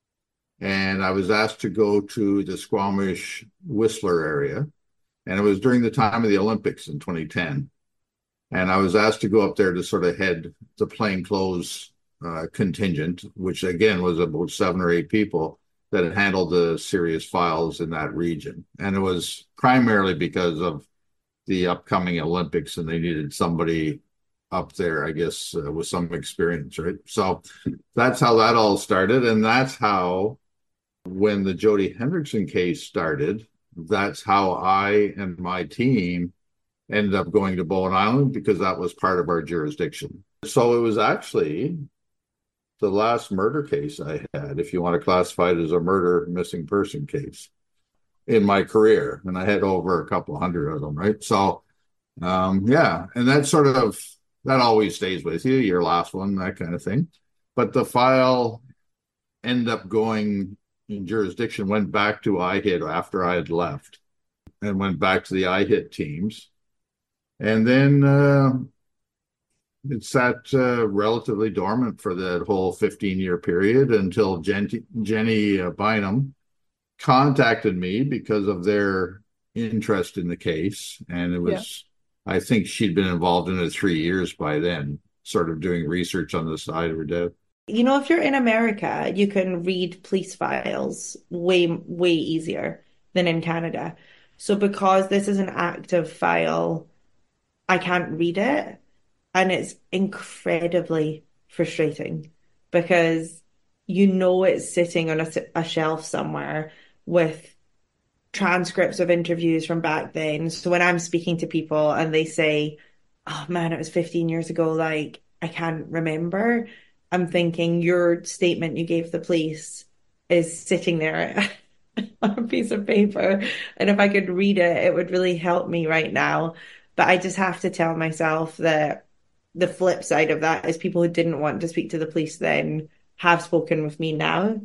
and I was asked to go to the Squamish Whistler area. And it was during the time of the Olympics in twenty ten. And I was asked to go up there to sort of head the plainclothes uh, contingent, which again was about seven or eight people that handled the serious files in that region. And it was primarily because of the upcoming Olympics and they needed somebody up there, I guess, uh, with some experience, right? So that's how that all started. And that's how, when the Jody Hendrickson case started, that's how I and my team ended up going to Bowen Island because that was part of our jurisdiction. So it was actually the last murder case I had, if you want to classify it as a murder missing person case in my career. And I had over a couple hundred of them, right? So, um, yeah, and that sort of, that always stays with you, your last one, that kind of thing. But the file ended up going in jurisdiction, went back to I H I T after I had left and went back to the I H I T teams. And then uh, it sat uh, relatively dormant for that whole fifteen-year period until Jen- Jenny uh, Bynum contacted me because of their interest in the case. And it was, yeah. I think she'd been involved in it three years by then, sort of doing research on the side of her death. You know, if you're in America, you can read police files way, way easier than in Canada. So because this is an active file, I can't read it. And it's incredibly frustrating because you know it's sitting on a, a shelf somewhere with transcripts of interviews from back then. So when I'm speaking to people and they say, oh man, it was fifteen years ago, like, I can't remember. I'm thinking your statement you gave the police is sitting there on a piece of paper. And if I could read it, it would really help me right now. But I just have to tell myself that the flip side of that is people who didn't want to speak to the police then have spoken with me now.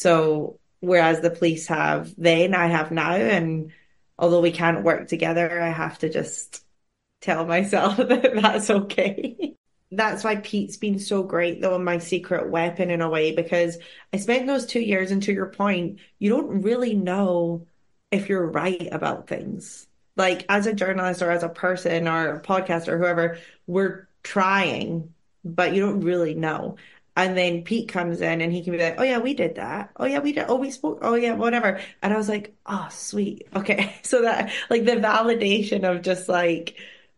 So whereas the police have then, I have now. And although we can't work together, I have to just tell myself that that's okay. That's why Pete's been so great, though, and my secret weapon in a way, because I spent those two years, and to your point, you don't really know if you're right about things. Like, as a journalist or as a person or a podcaster or whoever, we're trying, but you don't really know. And then Pete comes in and he can be like, oh yeah, we did that. Oh yeah, we did. Oh, we spoke. Oh yeah, whatever. And I was like, oh, sweet. Okay. So that, like, the validation of just like,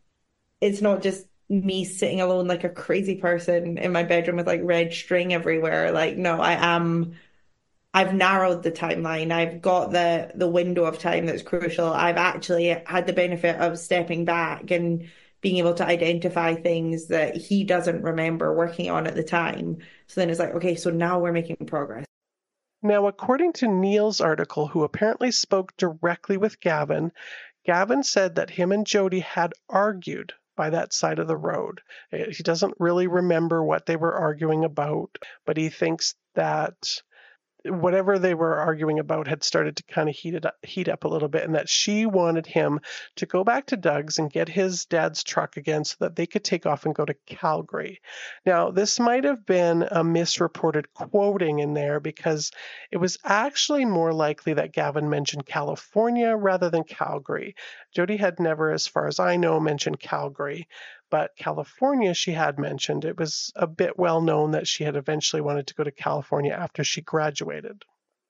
it's not just me sitting alone like a crazy person in my bedroom with like red string everywhere. Like, no, I am, I've narrowed the timeline. I've got the the window of time that's crucial. I've actually had the benefit of stepping back and being able to identify things that he doesn't remember working on at the time. So then it's like, okay, so now we're making progress. Now, according to Neil's article, who apparently spoke directly with Gavin, Gavin said that him and Jody had argued by that side of the road. He doesn't really remember what they were arguing about, but he thinks that whatever they were arguing about had started to kind of heat it up, heat up a little bit, and that she wanted him to go back to Doug's and get his dad's truck again so that they could take off and go to Calgary. Now, this might have been a misreported quoting in there because it was actually more likely that Gavin mentioned California rather than Calgary. Jody had never, as far as I know, mentioned Calgary. But California, she had mentioned. It was a bit well known that she had eventually wanted to go to California after she graduated.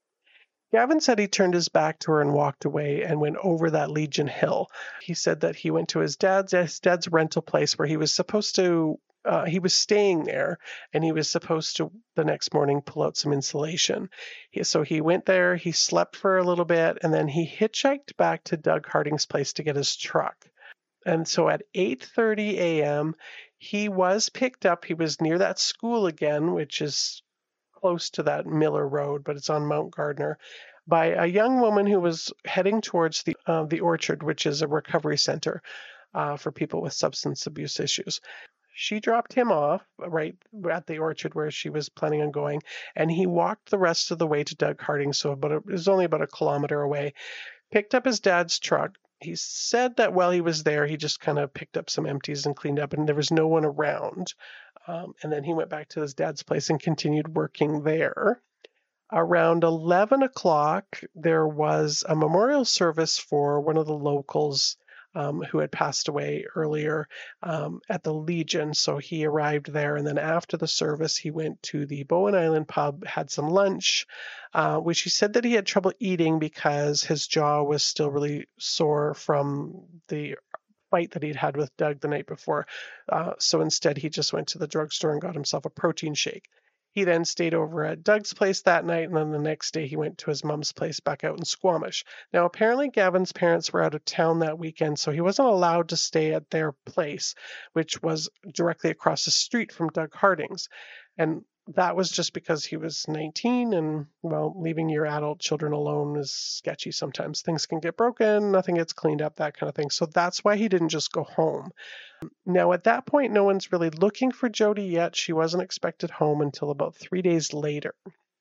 Gavin said he turned his back to her and walked away and went over that Legion Hill. He said that he went to his dad's, his dad's rental place where he was supposed to, uh, he was staying there, and he was supposed to the next morning pull out some insulation. He, so he went there, he slept for a little bit, and then he hitchhiked back to Doug Harding's place to get his truck. And so at eight thirty a.m., he was picked up. He was near that school again, which is close to that Miller Road, but it's on Mount Gardner, by a young woman who was heading towards the uh, the Orchard, which is a recovery center uh, for people with substance abuse issues. She dropped him off right at the Orchard where she was planning on going, and he walked the rest of the way to Doug Harding, so about a, it was only about a kilometer away, picked up his dad's truck. He said that while he was there, he just kind of picked up some empties and cleaned up, and there was no one around. Um, and then he went back to his dad's place and continued working there. Around eleven o'clock, there was a memorial service for one of the locals um, who had passed away earlier um, at the Legion. So he arrived there, and then after the service, he went to the Bowen Island pub, had some lunch, uh, which he said that he had trouble eating because his jaw was still really sore from the fight that he'd had with Doug the night before. Uh, so instead, he just went to the drugstore and got himself a protein shake. He then stayed over at Doug's place that night, and then the next day he went to his mom's place back out in Squamish. Now, apparently Gavin's parents were out of town that weekend, so he wasn't allowed to stay at their place, which was directly across the street from Doug Harding's. And that was just because he was nineteen, and, well, leaving your adult children alone is sketchy sometimes. Things can get broken, nothing gets cleaned up, that kind of thing. So that's why he didn't just go home. Now, at that point, no one's really looking for Jodi yet. She wasn't expected home until about three days later.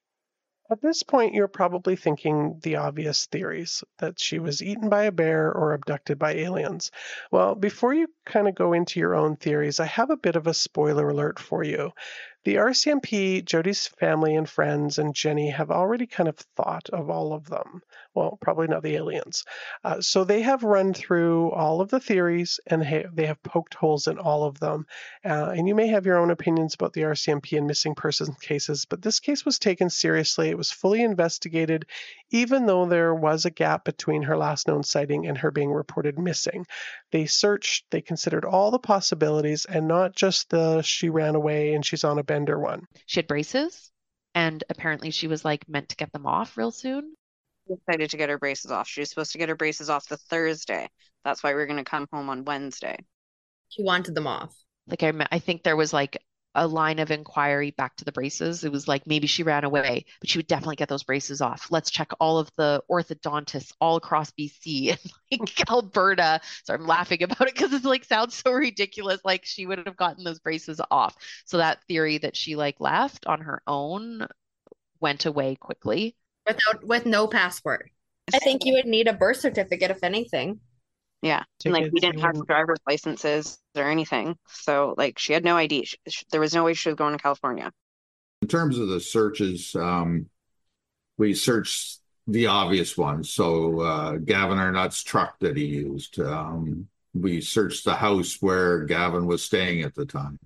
At this point, you're probably thinking the obvious theories, that she was eaten by a bear or abducted by aliens. Well, before you kind of go into your own theories, I have a bit of a spoiler alert for you. The R C M P, Jodi's family and friends, and Jenny have already kind of thought of all of them. Well, probably not the aliens. Uh, so they have run through all of the theories, and ha- they have poked holes in all of them. Uh, and you may have your own opinions about the R C M P and missing persons cases, but this case was taken seriously. It was fully investigated, even though there was a gap between her last known sighting and her being reported missing. They searched, they considered all the possibilities, and not just the she ran away and she's on a bender one. She had braces, and apparently she was like meant to get them off real soon. Excited to get her braces off. She was supposed to get her braces off the Thursday. That's why we we're going to come home on Wednesday. She wanted them off. Like I, I think there was like a line of inquiry back to the braces. It was like maybe she ran away, but she would definitely get those braces off. Let's check all of the orthodontists all across B C and like Alberta. So I'm laughing about it because it's like sounds so ridiculous. Like she would have gotten those braces off. So that theory that she like left on her own went away quickly. Without with no passport. I think you would need a birth certificate if anything. Yeah, and like we didn't have driver's licenses or anything, so like she had no I D. She, she, there was no way she was going to California. In terms of the searches, um, we searched the obvious ones. So uh, Gavin Arnott's truck that he used. Um, we searched the house where Gavin was staying at the time.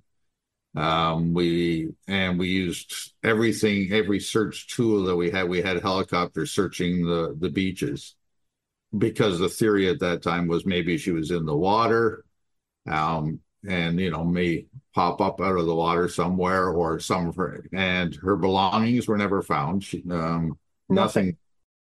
Um, we and we used everything, every search tool that we had. We had helicopters searching the the beaches, because the theory at that time was maybe she was in the water, um, and, you know, may pop up out of the water somewhere, or some of her, and her belongings were never found. She, um, nothing.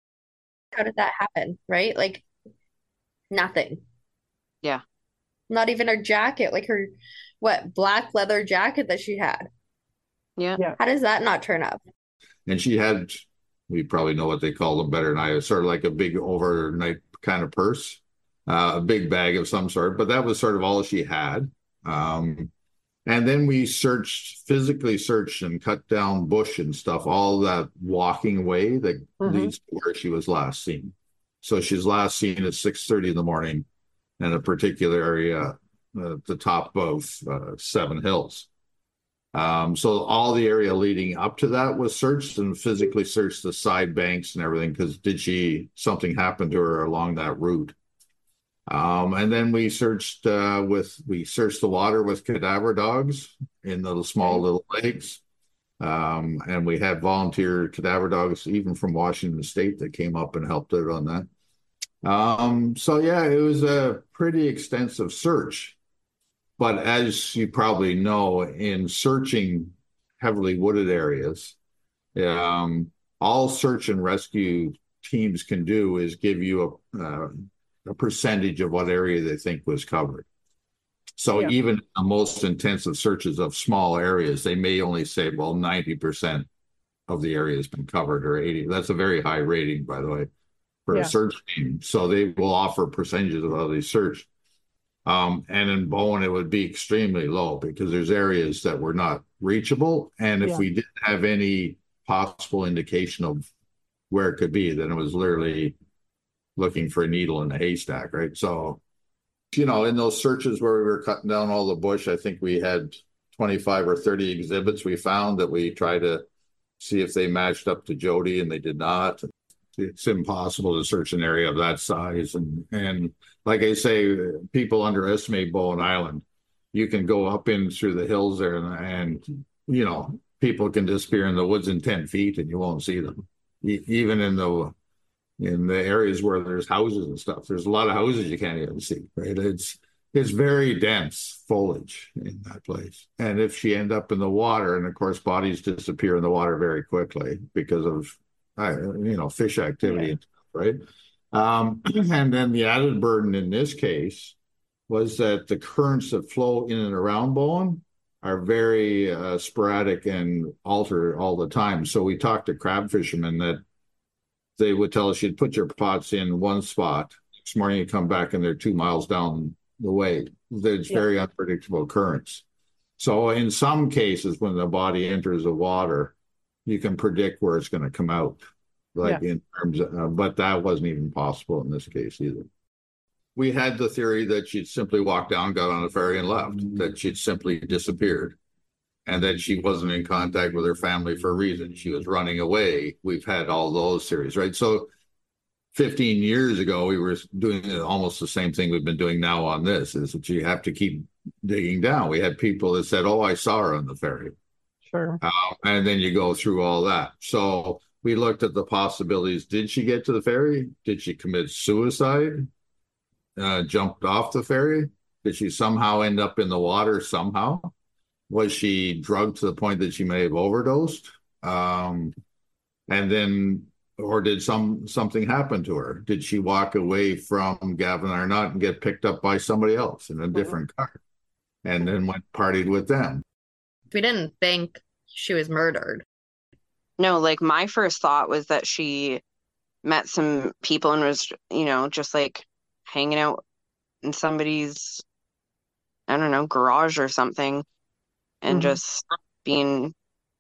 How did that happen? Right? Like nothing. Yeah. Not even her jacket, like her, what, black leather jacket that she had. Yeah. Yeah. How does that not turn up? And she had, we probably know what they call them better than I, sort of like a big overnight kind of purse, uh, a big bag of some sort, but that was sort of all she had. Um, and then we searched, physically searched and cut down bush and stuff, all that walking way that mm-hmm. leads to where she was last seen. So she's last seen at six thirty in the morning in a particular area uh, at the top of uh, Seven Hills. Um, so all the area leading up to that was searched, and physically searched the side banks and everything, because did she, something happened to her along that route? Um, and then we searched uh, with, we searched the water with cadaver dogs in the small little lakes. Um, and we had volunteer cadaver dogs, even from Washington State, that came up and helped out on that. Um, so yeah, it was a pretty extensive search. But as you probably know, in searching heavily wooded areas, um, all search and rescue teams can do is give you a, uh, a percentage of what area they think was covered. So yeah. even the most intensive searches of small areas, they may only say, well, ninety percent of the area has been covered, or eighty. That's a very high rating, by the way, for yeah. a search team. So they will offer percentages of how they search. Um, and in Bowen, it would be extremely low, because there's areas that were not reachable. And if yeah. we didn't have any possible indication of where it could be, then it was literally looking for a needle in a haystack, right? So, you know, in those searches where we were cutting down all the bush, I think we had twenty-five or thirty exhibits we found that we tried to see if they matched up to Jodi, and they did not. It's impossible to search an area of that size. And, and like I say, people underestimate Bowen Island. You can go up in through the hills there, and, and you know, people can disappear in the woods in ten feet and you won't see them. E- even in the in the areas where there's houses and stuff, there's a lot of houses you can't even see, right? It's It's very dense foliage in that place. And if she end up in the water, and of course bodies disappear in the water very quickly because of, uh, you know, fish activity, Yeah. and stuff, right? Um, and then the added burden in this case was that the currents that flow in and around Bowen are very uh, sporadic and alter all the time. So we talked to crab fishermen that they would tell us you'd put your pots in one spot. Next morning you come back and they're two miles down the way. There's Yeah. very unpredictable currents. So in some cases, when the body enters the water, you can predict where it's going to come out. Like Yeah. in terms of, uh, but that wasn't even possible in this case either. We had the theory that she'd simply walked down, got on a ferry and left, that she'd simply disappeared, and that she wasn't in contact with her family for a reason. She was running away. We've had all those theories, right? So fifteen years ago, we were doing almost the same thing we've been doing now on this, is that you have to keep digging down. We had people that said, oh, I saw her on the ferry. Sure. Uh, and then you go through all that. So we looked at the possibilities. Did she get to the ferry? Did she commit suicide? Uh, jumped off the ferry? Did she somehow end up in the water somehow? Was she drugged to the point that she may have overdosed? Um, and then, or did some something happen to her? Did she walk away from Gavin Arnott and get picked up by somebody else in a different car, and then went partied with them? We didn't think she was murdered. No, like my first thought was that she met some people and was, you know, just like hanging out in somebody's, I don't know, garage or something, and Mhm. just being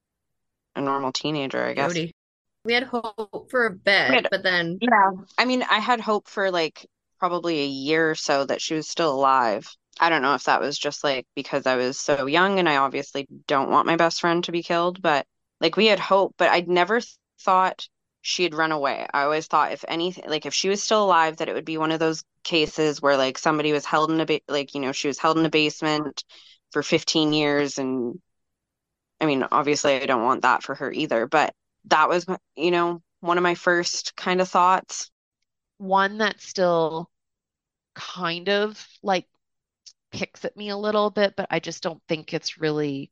a normal teenager, I guess. Jody. We had hope for a bit, We had- but then Yeah. I mean, I had hope for like probably a year or so that she was still alive. I don't know if that was just like because I was so young and I obviously don't want my best friend to be killed, but like we had hope, but I'd never th- thought she had run away. I always thought if anything, like if she was still alive, that it would be one of those cases where like somebody was held in a ba- like, you know, she was held in a basement for fifteen years. And I mean, obviously I don't want that for her either, but that was, you know, one of my first kind of thoughts. One that still kind of like picks at me a little bit, but I just don't think it's really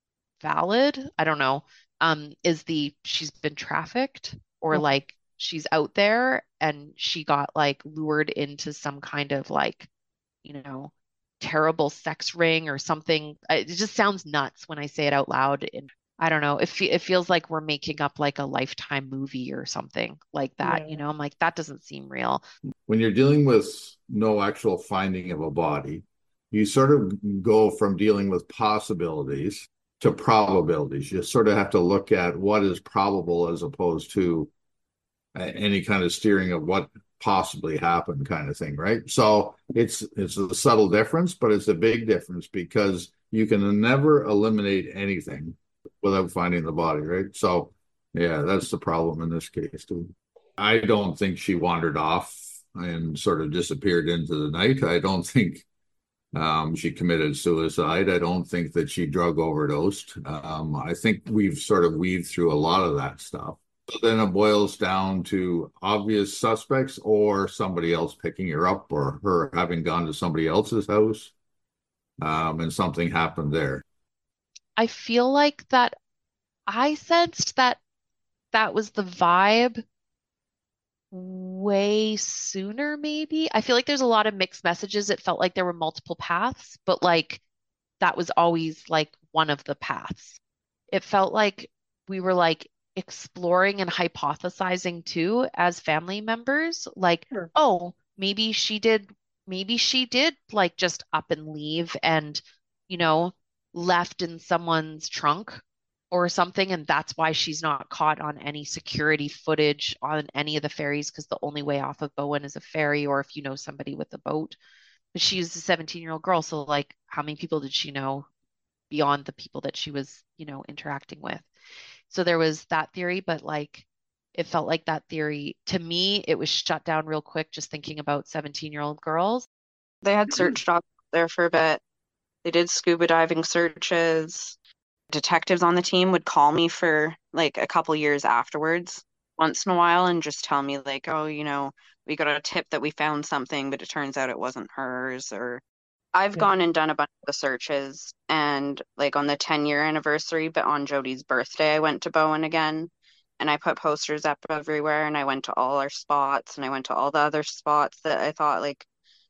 valid. I don't know. Um, is the she's been trafficked, or Oh. like she's out there and she got like lured into some kind of like, you know, terrible sex ring or something. I- It just sounds nuts when I say it out loud. And I don't know. It fe it feels like we're making up like a Lifetime movie or something like that. You Yeah. know, I'm like, that doesn't seem real. When you're dealing with no actual finding of a body, you sort of go from dealing with possibilities to probabilities. You sort of have to look at what is probable as opposed to uh, any kind of steering of what possibly happened kind of thing, right? So it's it's a subtle difference, but it's a big difference because you can never eliminate anything without finding the body, right? So yeah, that's the problem in this case too. I don't think she wandered off and sort of disappeared into the night. I don't think um, she committed suicide. I don't think that she drug overdosed. Um, I think we've sort of weaved through a lot of that stuff. But then it boils down to obvious suspects or somebody else picking her up or her having gone to somebody else's house, um, and something happened there. I feel like that I sensed that that was the vibe way sooner, maybe. I feel like there's a lot of mixed messages. It felt like there were multiple paths, but like that was always like one of the paths. It felt like we were like exploring and hypothesizing too as family members. Like, Sure. oh, maybe she did, maybe she did like just up and leave and, you know, left in someone's trunk or something, and that's why she's not caught on any security footage on any of the ferries, because the only way off of Bowen is a ferry, or if you know somebody with a boat. But she was a seventeen-year-old girl, so like how many people did she know beyond the people that she was, you know, interacting with? So there was that theory, but like it felt like that theory to me, it was shut down real quick just thinking about seventeen-year-old girls. They had search dogs there for a bit. They did scuba diving searches. Detectives on the team would call me for like a couple years afterwards, once in a while, and just tell me like, oh, you know, we got a tip that we found something, but it turns out it wasn't hers. Or I've Yeah. gone and done a bunch of the searches, and like on the ten year anniversary, but on Jody's birthday, I went to Bowen again, and I put posters up everywhere, and I went to all our spots, and I went to all the other spots that I thought like,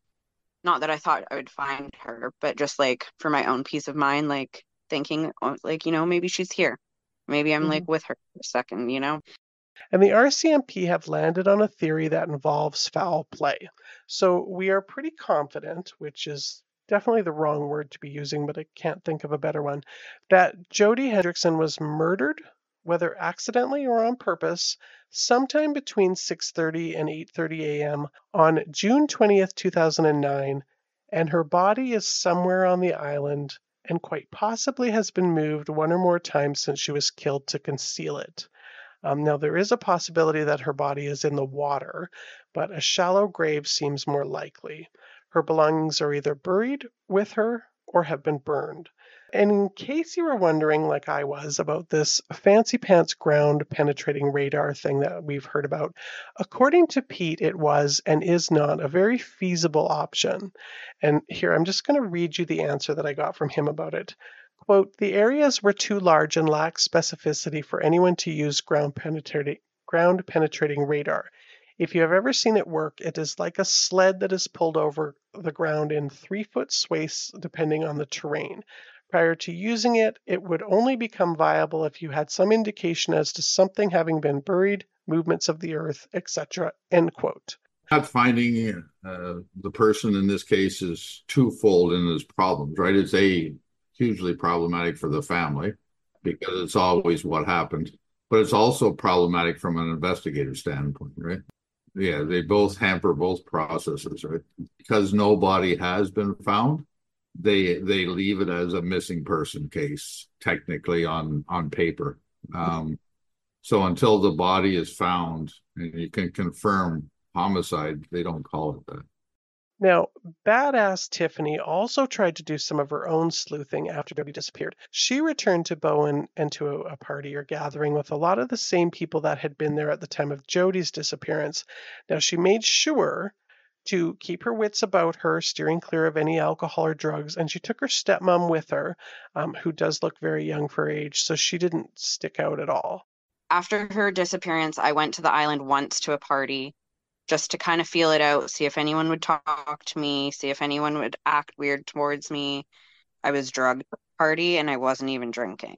not that I thought I would find her, but just like for my own peace of mind, like thinking oh, like, you know, maybe she's here. Maybe I'm like Mhm. with her for a second, you know? And the R C M P have landed on a theory that involves foul play. So we are pretty confident, which is definitely the wrong word to be using, but I can't think of a better one, that Jodi Hendrickson was murdered, whether accidentally or on purpose, sometime between six thirty and eight thirty a.m. on June twentieth, two thousand nine, and her body is somewhere on the island and quite possibly has been moved one or more times since she was killed to conceal it. Um, now, there is a possibility that her body is in the water, but a shallow grave seems more likely. Her belongings are either buried with her or have been burned. And in case you were wondering, like I was, about this fancy pants ground penetrating radar thing that we've heard about, according to Pete, it was and is not a very feasible option. And here, I'm just going to read you the answer that I got from him about it. Quote, the areas were too large and lacked specificity for anyone to use ground penetrating, ground penetrating radar. If you have ever seen it work, it is like a sled that is pulled over the ground in three-foot swathes depending on the terrain. Prior to using it, it would only become viable if you had some indication as to something having been buried, movements of the earth, et cetera. End quote. Not finding uh, the person in this case is twofold in his problems, right? It's a hugely problematic for the family because it's always what happened, but it's also problematic from an investigative standpoint, right? Yeah, they both hamper both processes, right? Because nobody has been found, they they leave it as a missing person case, technically on on paper. Um, so until the body is found and you can confirm homicide, they don't call it that. Now, badass Tiffany also tried to do some of her own sleuthing after Jodi disappeared. She returned to Bowen and to a, a party or gathering with a lot of the same people that had been there at the time of Jodi's disappearance. Now, she made sure to keep her wits about her, steering clear of any alcohol or drugs, and she took her stepmom with her, um, who does look very young for her age, so she didn't stick out at all. After her disappearance, I went to the island once to a party just to kind of feel it out, see if anyone would talk to me, see if anyone would act weird towards me. I was drugged at the party and I wasn't even drinking.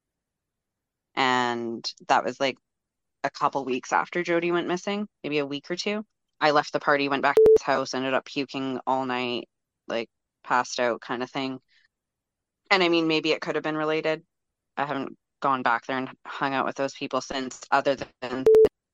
And that was like a couple weeks after Jodi went missing, maybe a week or two. I left the party, went back to his house, ended up puking all night, like passed out kind of thing. And I mean, maybe it could have been related. I haven't gone back there and hung out with those people since, other than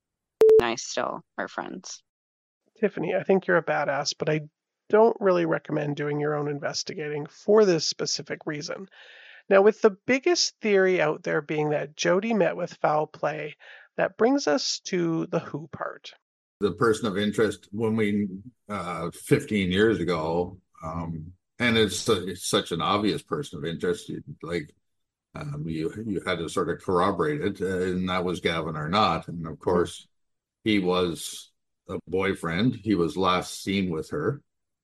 I still are friends. Tiffany, I think you're a badass, but I don't really recommend doing your own investigating for this specific reason. Now, with the biggest theory out there being that Jodi met with foul play, that brings us to the who part. The person of interest when we, uh, fifteen years ago, um, and it's, it's such an obvious person of interest, like um, you you had to sort of corroborate it, uh, and that was Gavin Arnott. And of course, he was a boyfriend. He was last seen with her,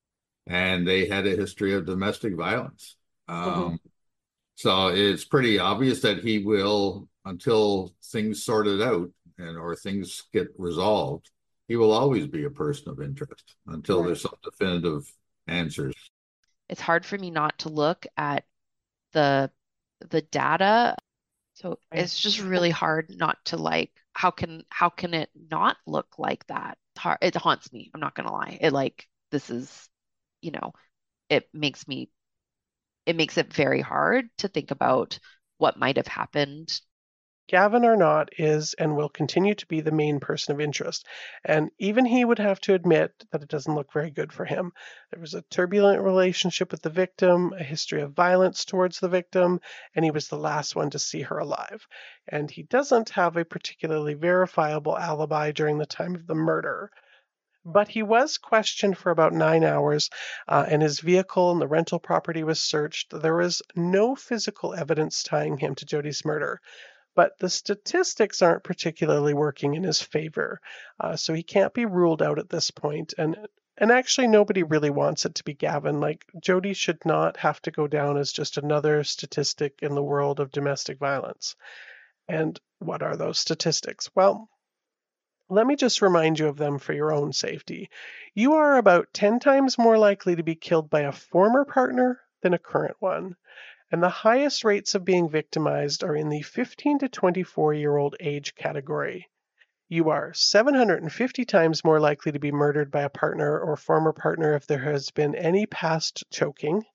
and they had a history of domestic violence. Um, mm-hmm. So it's pretty obvious that he will, until things sorted out and or things get resolved, he will always be a person of interest until right. there's some definitive answers. It's hard for me not to look at the the data. So it's just really hard not to like, how can how can it not look like that? It's hard. It haunts me. I'm not gonna lie. It like this is, you know, it makes me it makes it very hard to think about what might have happened. Gavin Arnott is and will continue to be the main person of interest, and even he would have to admit that it doesn't look very good for him. There was a turbulent relationship with the victim, a history of violence towards the victim, and he was the last one to see her alive. And he doesn't have a particularly verifiable alibi during the time of the murder. But he was questioned for about nine hours, uh, and his vehicle and the rental property was searched. There was no physical evidence tying him to Jodi's murder. But the statistics aren't particularly working in his favor, uh, so he can't be ruled out at this point. And And actually, nobody really wants it to be Gavin. Like, Jodi should not have to go down as just another statistic in the world of domestic violence. And what are those statistics? Well, let me just remind you of them for your own safety. You are about ten times more likely to be killed by a former partner than a current one. And the highest rates of being victimized are in the fifteen to twenty-four year old age category. You are seven hundred fifty times more likely to be murdered by a partner or former partner if there has been any past choking.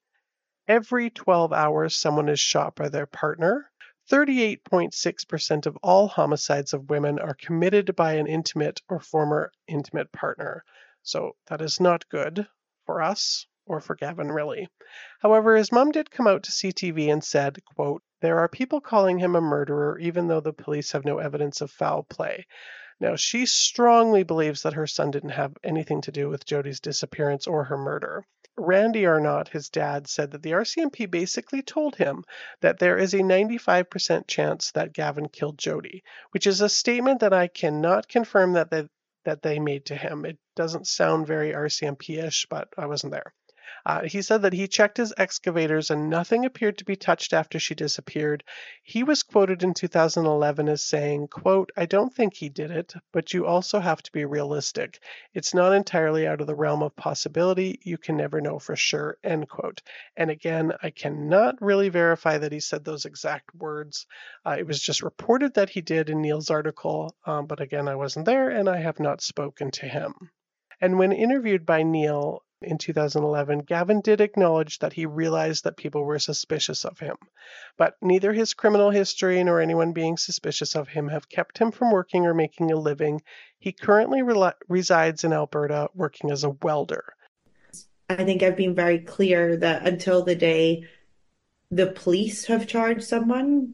Every twelve hours, someone is shot by their partner. thirty-eight point six percent of all homicides of women are committed by an intimate or former intimate partner. So that is not good for us or for Gavin, really. However, his mom did come out to C T V and said, quote, "There are people calling him a murderer even though the police have no evidence of foul play." Now, she strongly believes that her son didn't have anything to do with Jodi's disappearance or her murder. Randy Arnott, his dad, said that the R C M P basically told him that there is a ninety-five percent chance that Gavin killed Jodi, which is a statement that I cannot confirm that they, that they made to him. It doesn't sound very R C M P-ish, but I wasn't there. Uh, he said that he checked his excavators and nothing appeared to be touched after she disappeared. He was quoted in two thousand eleven as saying, quote, "I don't think he did it, but you also have to be realistic. It's not entirely out of the realm of possibility. You can never know for sure," end quote. And again, I cannot really verify that he said those exact words. Uh, it was just reported that he did in Neil's article, um, but again, I wasn't there and I have not spoken to him. And when interviewed by Neil in two thousand eleven, Gavin did acknowledge that he realized that people were suspicious of him. But neither his criminal history nor anyone being suspicious of him have kept him from working or making a living. He currently re- resides in Alberta working as a welder. I think I've been very clear that until the day the police have charged someone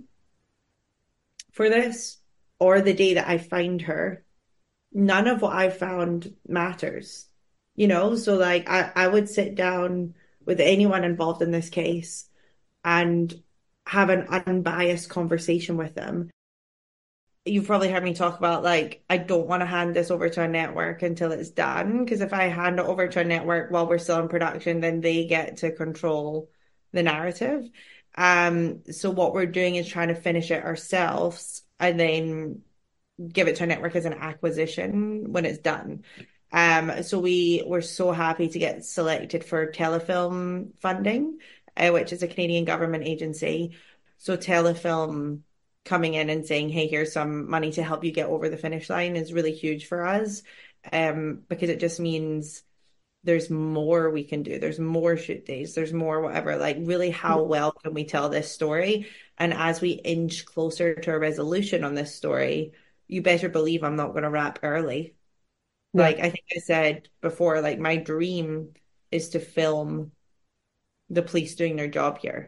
for this, or the day that I find her, none of what I've found matters. You know, so like I, I would sit down with anyone involved in this case and have an unbiased conversation with them. You've probably heard me talk about, like, I don't want to hand this over to a network until it's done, because if I hand it over to a network while we're still in production, then they get to control the narrative. Um, so what we're doing is trying to finish it ourselves and then give it to a network as an acquisition when it's done. Um, so we were so happy to get selected for Telefilm funding, uh, which is a Canadian government agency. So Telefilm coming in and saying, "Hey, here's some money to help you get over the finish line," is really huge for us, um, because it just means there's more we can do. There's more shoot days. There's more whatever. Like, really, how well can we tell this story? And as we inch closer to a resolution on this story, you better believe I'm not going to wrap early. Like, I think I said before, like, my dream is to film the police doing their job here.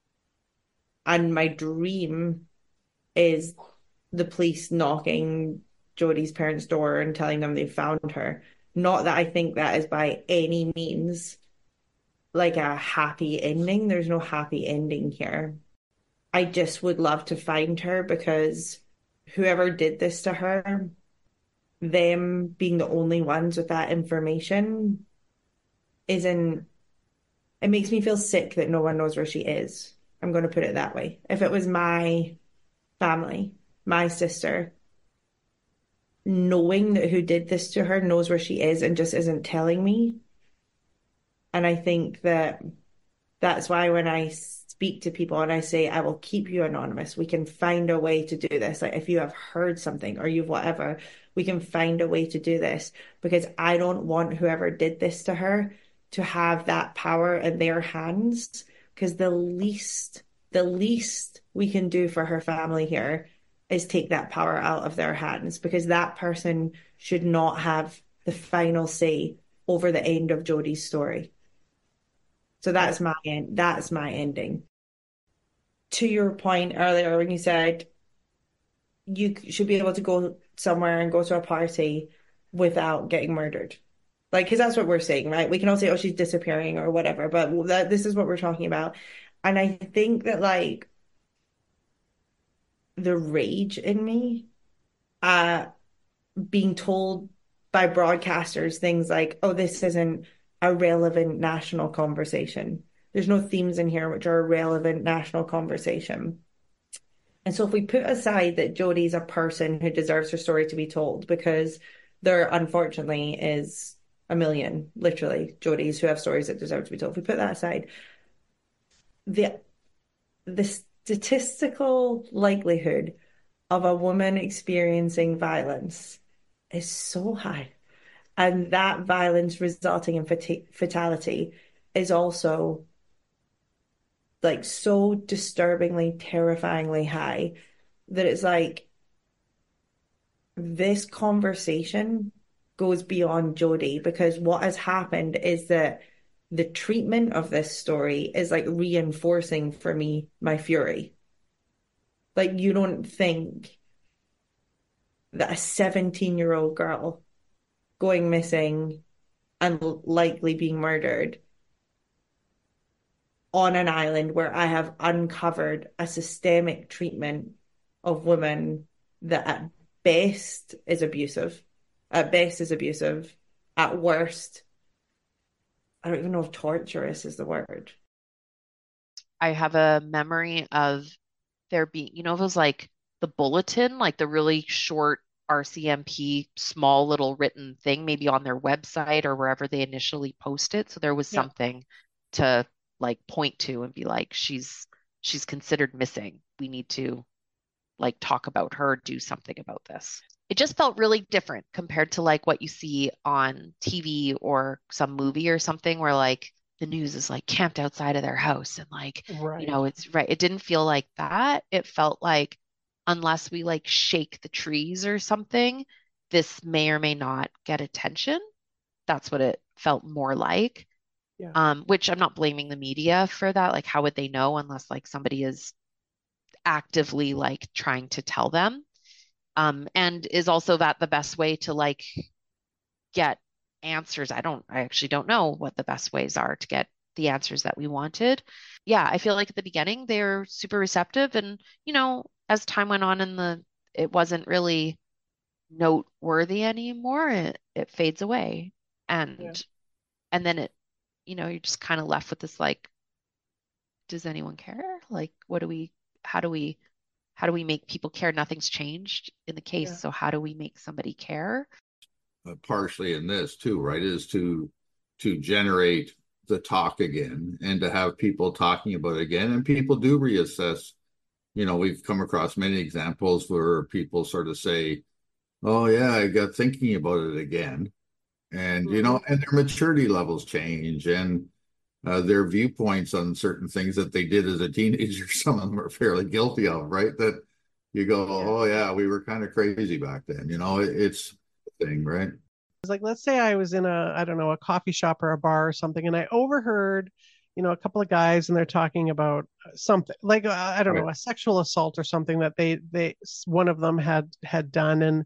And my dream is the police knocking Jodi's parents' door and telling them they've found her. Not that I think that is by any means like a happy ending. There's no happy ending here. I just would love to find her, because whoever did this to her, them being the only ones with that information, isn't, it makes me feel sick that no one knows where she is. I'm going to put it that way. If it was my family, my sister, knowing that who did this to her knows where she is and just isn't telling me. And I think that that's why when I speak to people and I say, I will keep you anonymous, we can find a way to do this. Like, if you have heard something or you've whatever, we can find a way to do this, because I don't want whoever did this to her to have that power in their hands, because the least, the least we can do for her family here is take that power out of their hands, because that person should not have the final say over the end of Jodi's story. So that's my end. That's my ending. To your point earlier when you said you should be able to go somewhere and go to a party without getting murdered. Like, because that's what we're saying, right? We can all say, oh, she's disappearing or whatever, but that, this is what we're talking about. And I think that, like, the rage in me, uh, being told by broadcasters things like, oh, this isn't a relevant national conversation. There's no themes in here which are a relevant national conversation. And so if we put aside that Jodi's a person who deserves her story to be told, because there unfortunately is a million, literally, Jodis who have stories that deserve to be told. If we put that aside, the the statistical likelihood of a woman experiencing violence is so high. And that violence resulting in fat- fatality is also like so disturbingly, terrifyingly high that it's like this conversation goes beyond Jodi, because what has happened is that the treatment of this story is like reinforcing for me my fury. Like, you don't think that a seventeen year old girl going missing and likely being murdered on an island where I have uncovered a systemic treatment of women that at best is abusive, at best is abusive, at worst, I don't even know if torturous is the word. I have a memory of there being, you know, it was like the bulletin, like the really short R C M P, small little written thing, maybe on their website or wherever they initially post it. So there was Yeah. something to like point to and be like, she's she's considered missing. We need to like talk about her, do something about this. It just felt really different compared to like what you see on T V or some movie or something where like the news is like camped outside of their house and like, Right. you know, it's right. It didn't feel like that. It felt like unless we like shake the trees or something, this may or may not get attention. That's what it felt more like. Yeah. Um, which I'm not blaming the media for that. Like, how would they know unless like somebody is actively like trying to tell them? Um, and is also that the best way to like get answers? I don't, I actually don't know what the best ways are to get the answers that we wanted. Yeah, I feel like at the beginning they're super receptive, and you know, as time went on and the it wasn't really noteworthy anymore, it, it fades away. And Yeah. and then it, you know, you're just kind of left with this like, does anyone care? Like, what do we, how do we, how do we make people care? Nothing's changed in the case. Yeah. So how do we make somebody care? Uh, partially in this too, right, is to to generate the talk again and to have people talking about it again. And people do reassess. You know, we've come across many examples where people sort of say, oh yeah, I got thinking about it again. And, you know, and their maturity levels change, and uh, their viewpoints on certain things that they did as a teenager, some of them are fairly guilty of, right? That you go, oh yeah, we were kind of crazy back then. You know, it, it's a thing, right? It's like, let's say I was in a, I don't know, a coffee shop or a bar or something, and I overheard, you know, a couple of guys and they're talking about something like, uh, I don't know, Right. a sexual assault or something that they, they, one of them had, had done. And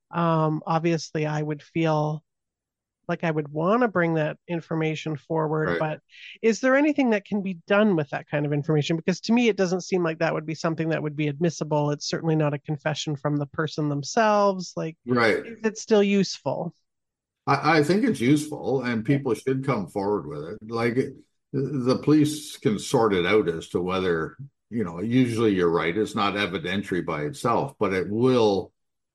um, obviously I would feel like I would want to bring that information forward, Right. but is there anything that can be done with that kind of information? Because to me, it doesn't seem like that would be something that would be admissible. It's certainly not a confession from the person themselves. Like, Right. is it still useful? I, I think it's useful, and people should come forward with it. Like, the police can sort it out as to whether, you know, usually you're right, it's not evidentiary by itself, but it will,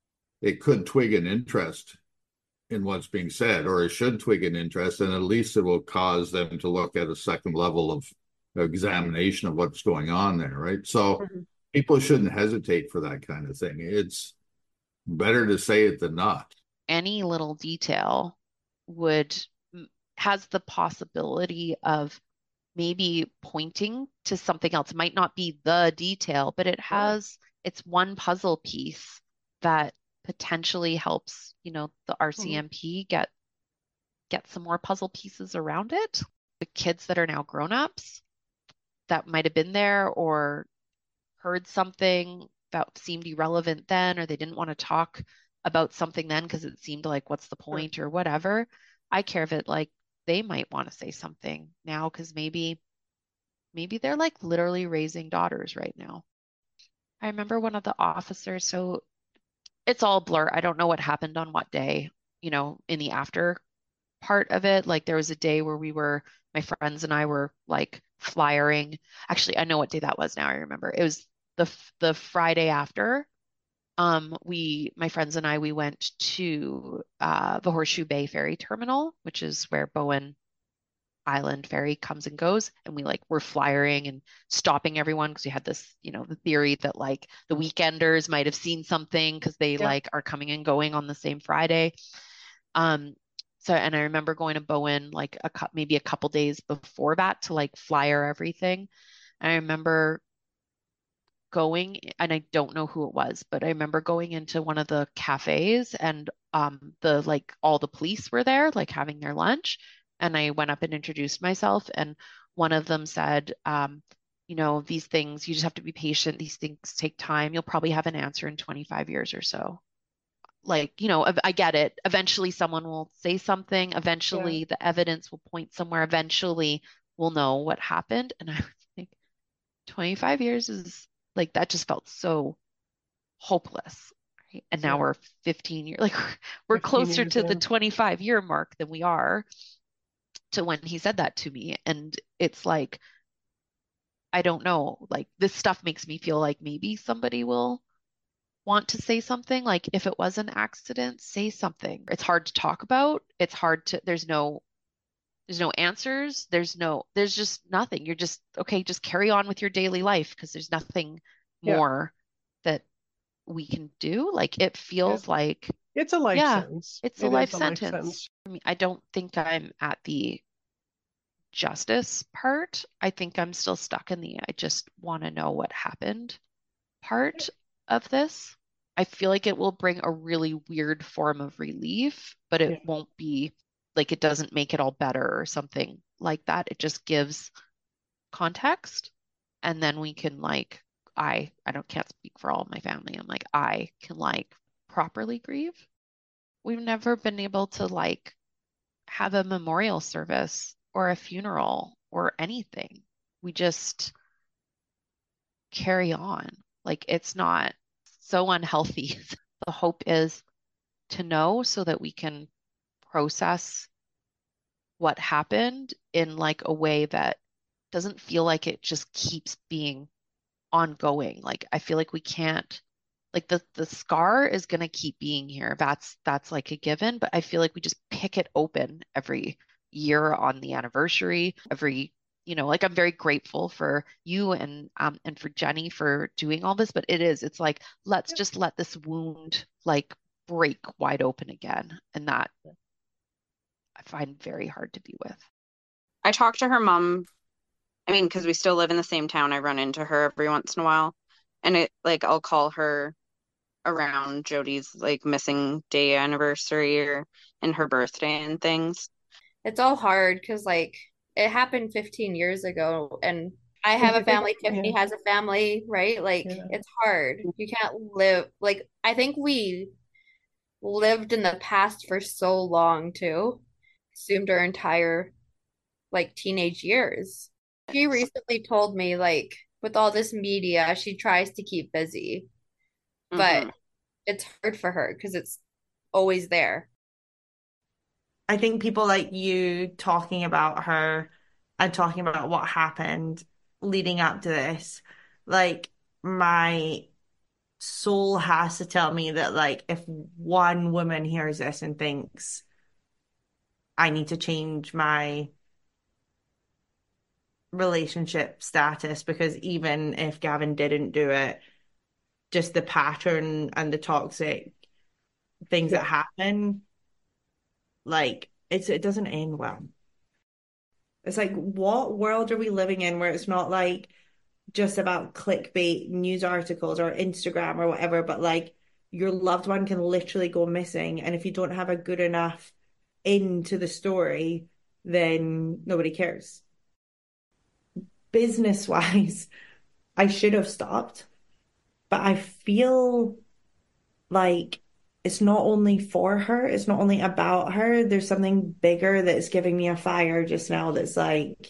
it could twig an interest in what's being said, or it should twig an interest, and at least it will cause them to look at a second level of examination of what's going on there, right? So Mm-hmm. people shouldn't hesitate for that kind of thing. It's better to say it than not. Any little detail would has the possibility of maybe pointing to something else. It might not be the detail, but it has it's one puzzle piece that potentially helps, you know, the R C M P get get some more puzzle pieces around it. The kids that are now grown-ups that might have been there or heard something that seemed irrelevant then, or they didn't want to talk about something then because it seemed like, what's the point or whatever. I care if it like they might want to say something now because maybe maybe they're like literally raising daughters right now. I remember one of the officers, so it's all blur. I don't know what happened on what day, you know, in the after part of it. Like there was a day where we were, my friends and I were like flyering. Actually, I know what day that was now. I remember. It was the the Friday after. Um, we, my friends and I, we went to uh, the Horseshoe Bay Ferry Terminal, which is where Bowen Island ferry comes and goes, and we like were flyering and stopping everyone because we had this, you know, the theory that like the weekenders might have seen something because they Yeah. like are coming and going on the same Friday. Um, so and I remember going to Bowen like a cou- maybe a couple days before that to like flyer everything. I remember going, and I don't know who it was, but I remember going into one of the cafes and um the like all the police were there, like having their lunch. And I went up and introduced myself, and one of them said, um, you know, these things, you just have to be patient. These things take time. You'll probably have an answer in twenty-five years or so. Like, you know, I I get it. Eventually someone will say something. Yeah. Eventually the evidence will point somewhere. Eventually we'll know what happened. And I was like, twenty-five years is like, that just felt so hopeless. Right? And now Yeah. we're fifteen years, like we're fifteen closer years to the in. twenty-five year mark than we are to when he said that to me. And it's like, I don't know, like this stuff makes me feel like maybe somebody will want to say something. Like if it was an accident, say something. It's hard to talk about. It's hard to, there's no, there's no answers. There's no, there's just nothing. You're just, okay, just carry on with your daily life because there's nothing Yeah. more that we can do. Like it Yeah. feels like, It's a life yeah, sentence. it's a It life is a life sentence. sentence. I mean, I don't think I'm at the justice part. I think I'm still stuck in the I just want to know what happened part of this. I feel like it will bring a really weird form of relief, but it Yeah. won't be like it doesn't make it all better or something like that. It just gives context, and then we can like I I don't can't speak for all of my family. I'm like I can like properly grieve. We've never been able to like have a memorial service or a funeral or anything. We just carry on. Like it's not so unhealthy. The hope is to know so that we can process what happened in like a way that doesn't feel like it just keeps being ongoing. Like I feel like we can't like the the scar is going to keep being here. That's that's like a given, but I feel like we just pick it open every year on the anniversary, every you know, like I'm very grateful for you and um and for Jenny for doing all this, but it is it's like let's just let this wound like break wide open again, and that I find very hard to be with. I talked to her mom. I mean, because we still live in the same town, I run into her every once in a while. And it like I'll call her around Jody's like missing day anniversary or and her birthday and things. It's all hard because like it happened fifteen years ago and I have a family, Tiffany Yeah. has a family, right? Like Yeah. it's hard. You can't live like I think we lived in the past for so long too. Assumed our entire like teenage years. She recently told me like with all this media, she tries to keep busy, but Mhm. it's hard for her because it's always there. I think people like you talking about her and talking about what happened leading up to this, like my soul has to tell me that like if one woman hears this and thinks I need to change my relationship status because even if Gavin didn't do it, just the pattern and the toxic things Yeah. that happen, like it's it doesn't end well. It's like, what world are we living in where it's not like just about clickbait news articles or Instagram or whatever, but like your loved one can literally go missing. And if you don't have a good enough into the story, then nobody cares. Business wise, I should have stopped, but I feel like it's not only for her, it's not only about her. There's something bigger that's giving me a fire just now that's like,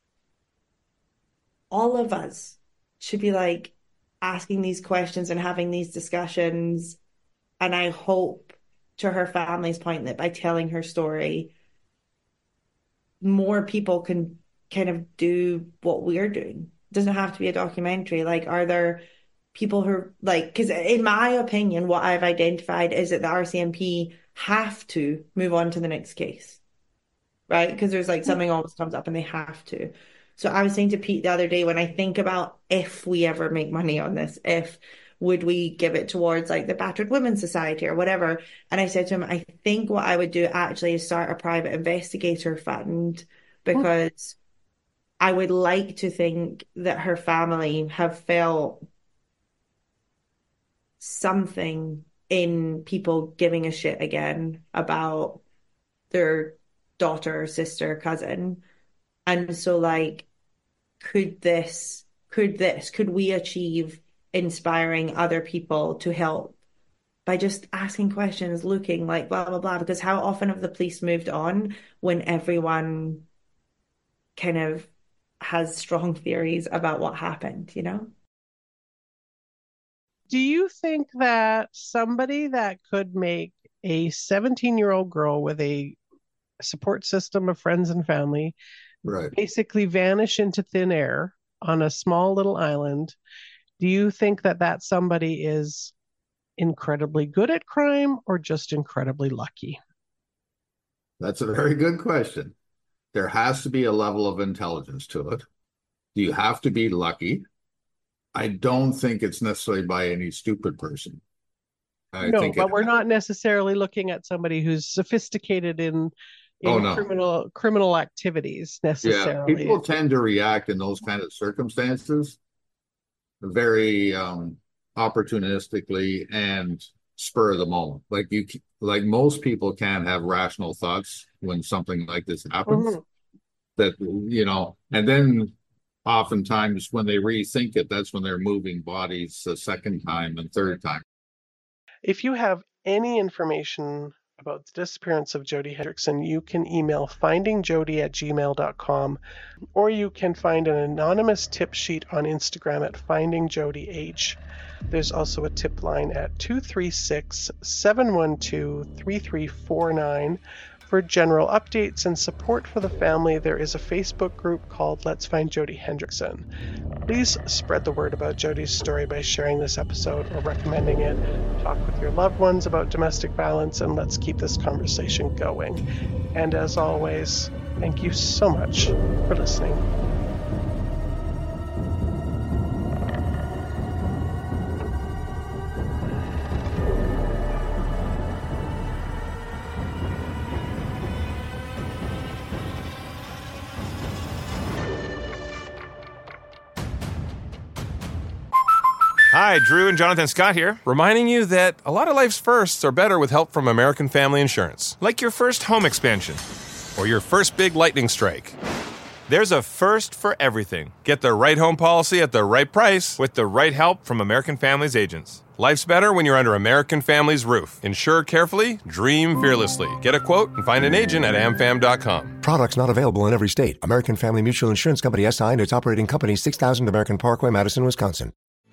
all of us should be like asking these questions and having these discussions. And I hope to her family's point that by telling her story, more people can kind of do what we're doing. It doesn't have to be a documentary. Like, are there people who are like, because in my opinion, what I've identified is that the R C M P have to move on to the next case, right? Because there's like something always comes up and they have to. So I was saying to Pete the other day, when I think about if we ever make money on this, if would we give it towards like the Battered Women's Society or whatever? And I said to him, I think what I would do actually is start a private investigator fund, because I would like to think that her family have felt something in people giving a shit again about their daughter, sister, cousin. And so like, could this, could this, could we achieve inspiring other people to help by just asking questions, looking like blah, blah, blah? Because how often have the police moved on when everyone kind of has strong theories about what happened, you know? Do you think that somebody that could make a seventeen-year-old girl with a support system of friends and family right. basically vanish into thin air on a small little island, do you think that that somebody is incredibly good at crime or just incredibly lucky? That's a very good question. There has to be a level of intelligence to it. Do you have to be lucky? I don't think it's necessarily by any stupid person. I no, think but it, we're not necessarily looking at somebody who's sophisticated in, in oh, no. criminal criminal activities necessarily. Yeah, people tend to react in those kind of circumstances very um, opportunistically and spur of the moment. Like you, like most people can't have rational thoughts when something like this happens. Mm-hmm. That, you know, and then oftentimes when they rethink it, that's when they're moving bodies a second time and third time. If you have any information about the disappearance of Jodi Hendrickson, you can email findingjodi at gmail dot com, or you can find an anonymous tip sheet on Instagram at findingjodih. There's also a tip line at two three six, seven one two, three three four nine. For general updates and support for the family, there is a Facebook group called Let's Find Jodi Hendrickson. Please spread the word about Jodi's story by sharing this episode or recommending it. Talk with your loved ones about domestic violence, and let's keep this conversation going. And as always, thank you so much for listening. Hi, Drew and Jonathan Scott here, reminding you that a lot of life's firsts are better with help from American Family Insurance. Like your first home expansion or your first big lightning strike. There's a first for everything. Get the right home policy at the right price with the right help from American Family's agents. Life's better when you're under American Family's roof. Insure carefully, dream fearlessly. Get a quote and find an agent at amfam dot com. Products not available in every state. American Family Mutual Insurance Company S I and its operating company, six thousand American Parkway, Madison, Wisconsin.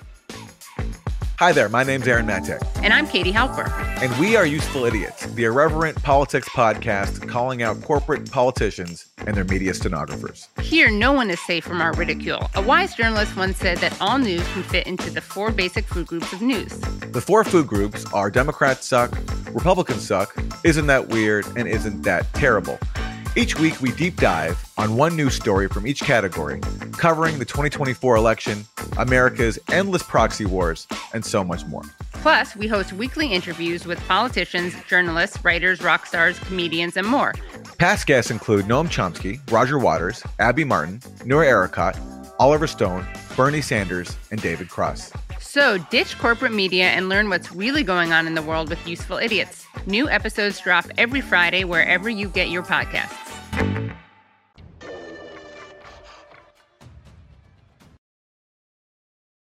Hi there, my name's Aaron Matek. And I'm Katie Halper. And we are Useful Idiots, the irreverent politics podcast calling out corporate politicians and their media stenographers. Here, no one is safe from our ridicule. A wise journalist once said that all news can fit into the four basic food groups of news. The four food groups are Democrats suck, Republicans suck, isn't that weird, and isn't that terrible. Each week, we deep dive on one news story from each category, covering the twenty twenty-four election, America's endless proxy wars, and so much more. Plus, we host weekly interviews with politicians, journalists, writers, rock stars, comedians, and more. Past guests include Noam Chomsky, Roger Waters, Abby Martin, Noor Erakat, Oliver Stone, Bernie Sanders, and David Cross. So ditch corporate media and learn what's really going on in the world with Useful Idiots. New episodes drop every Friday wherever you get your podcasts.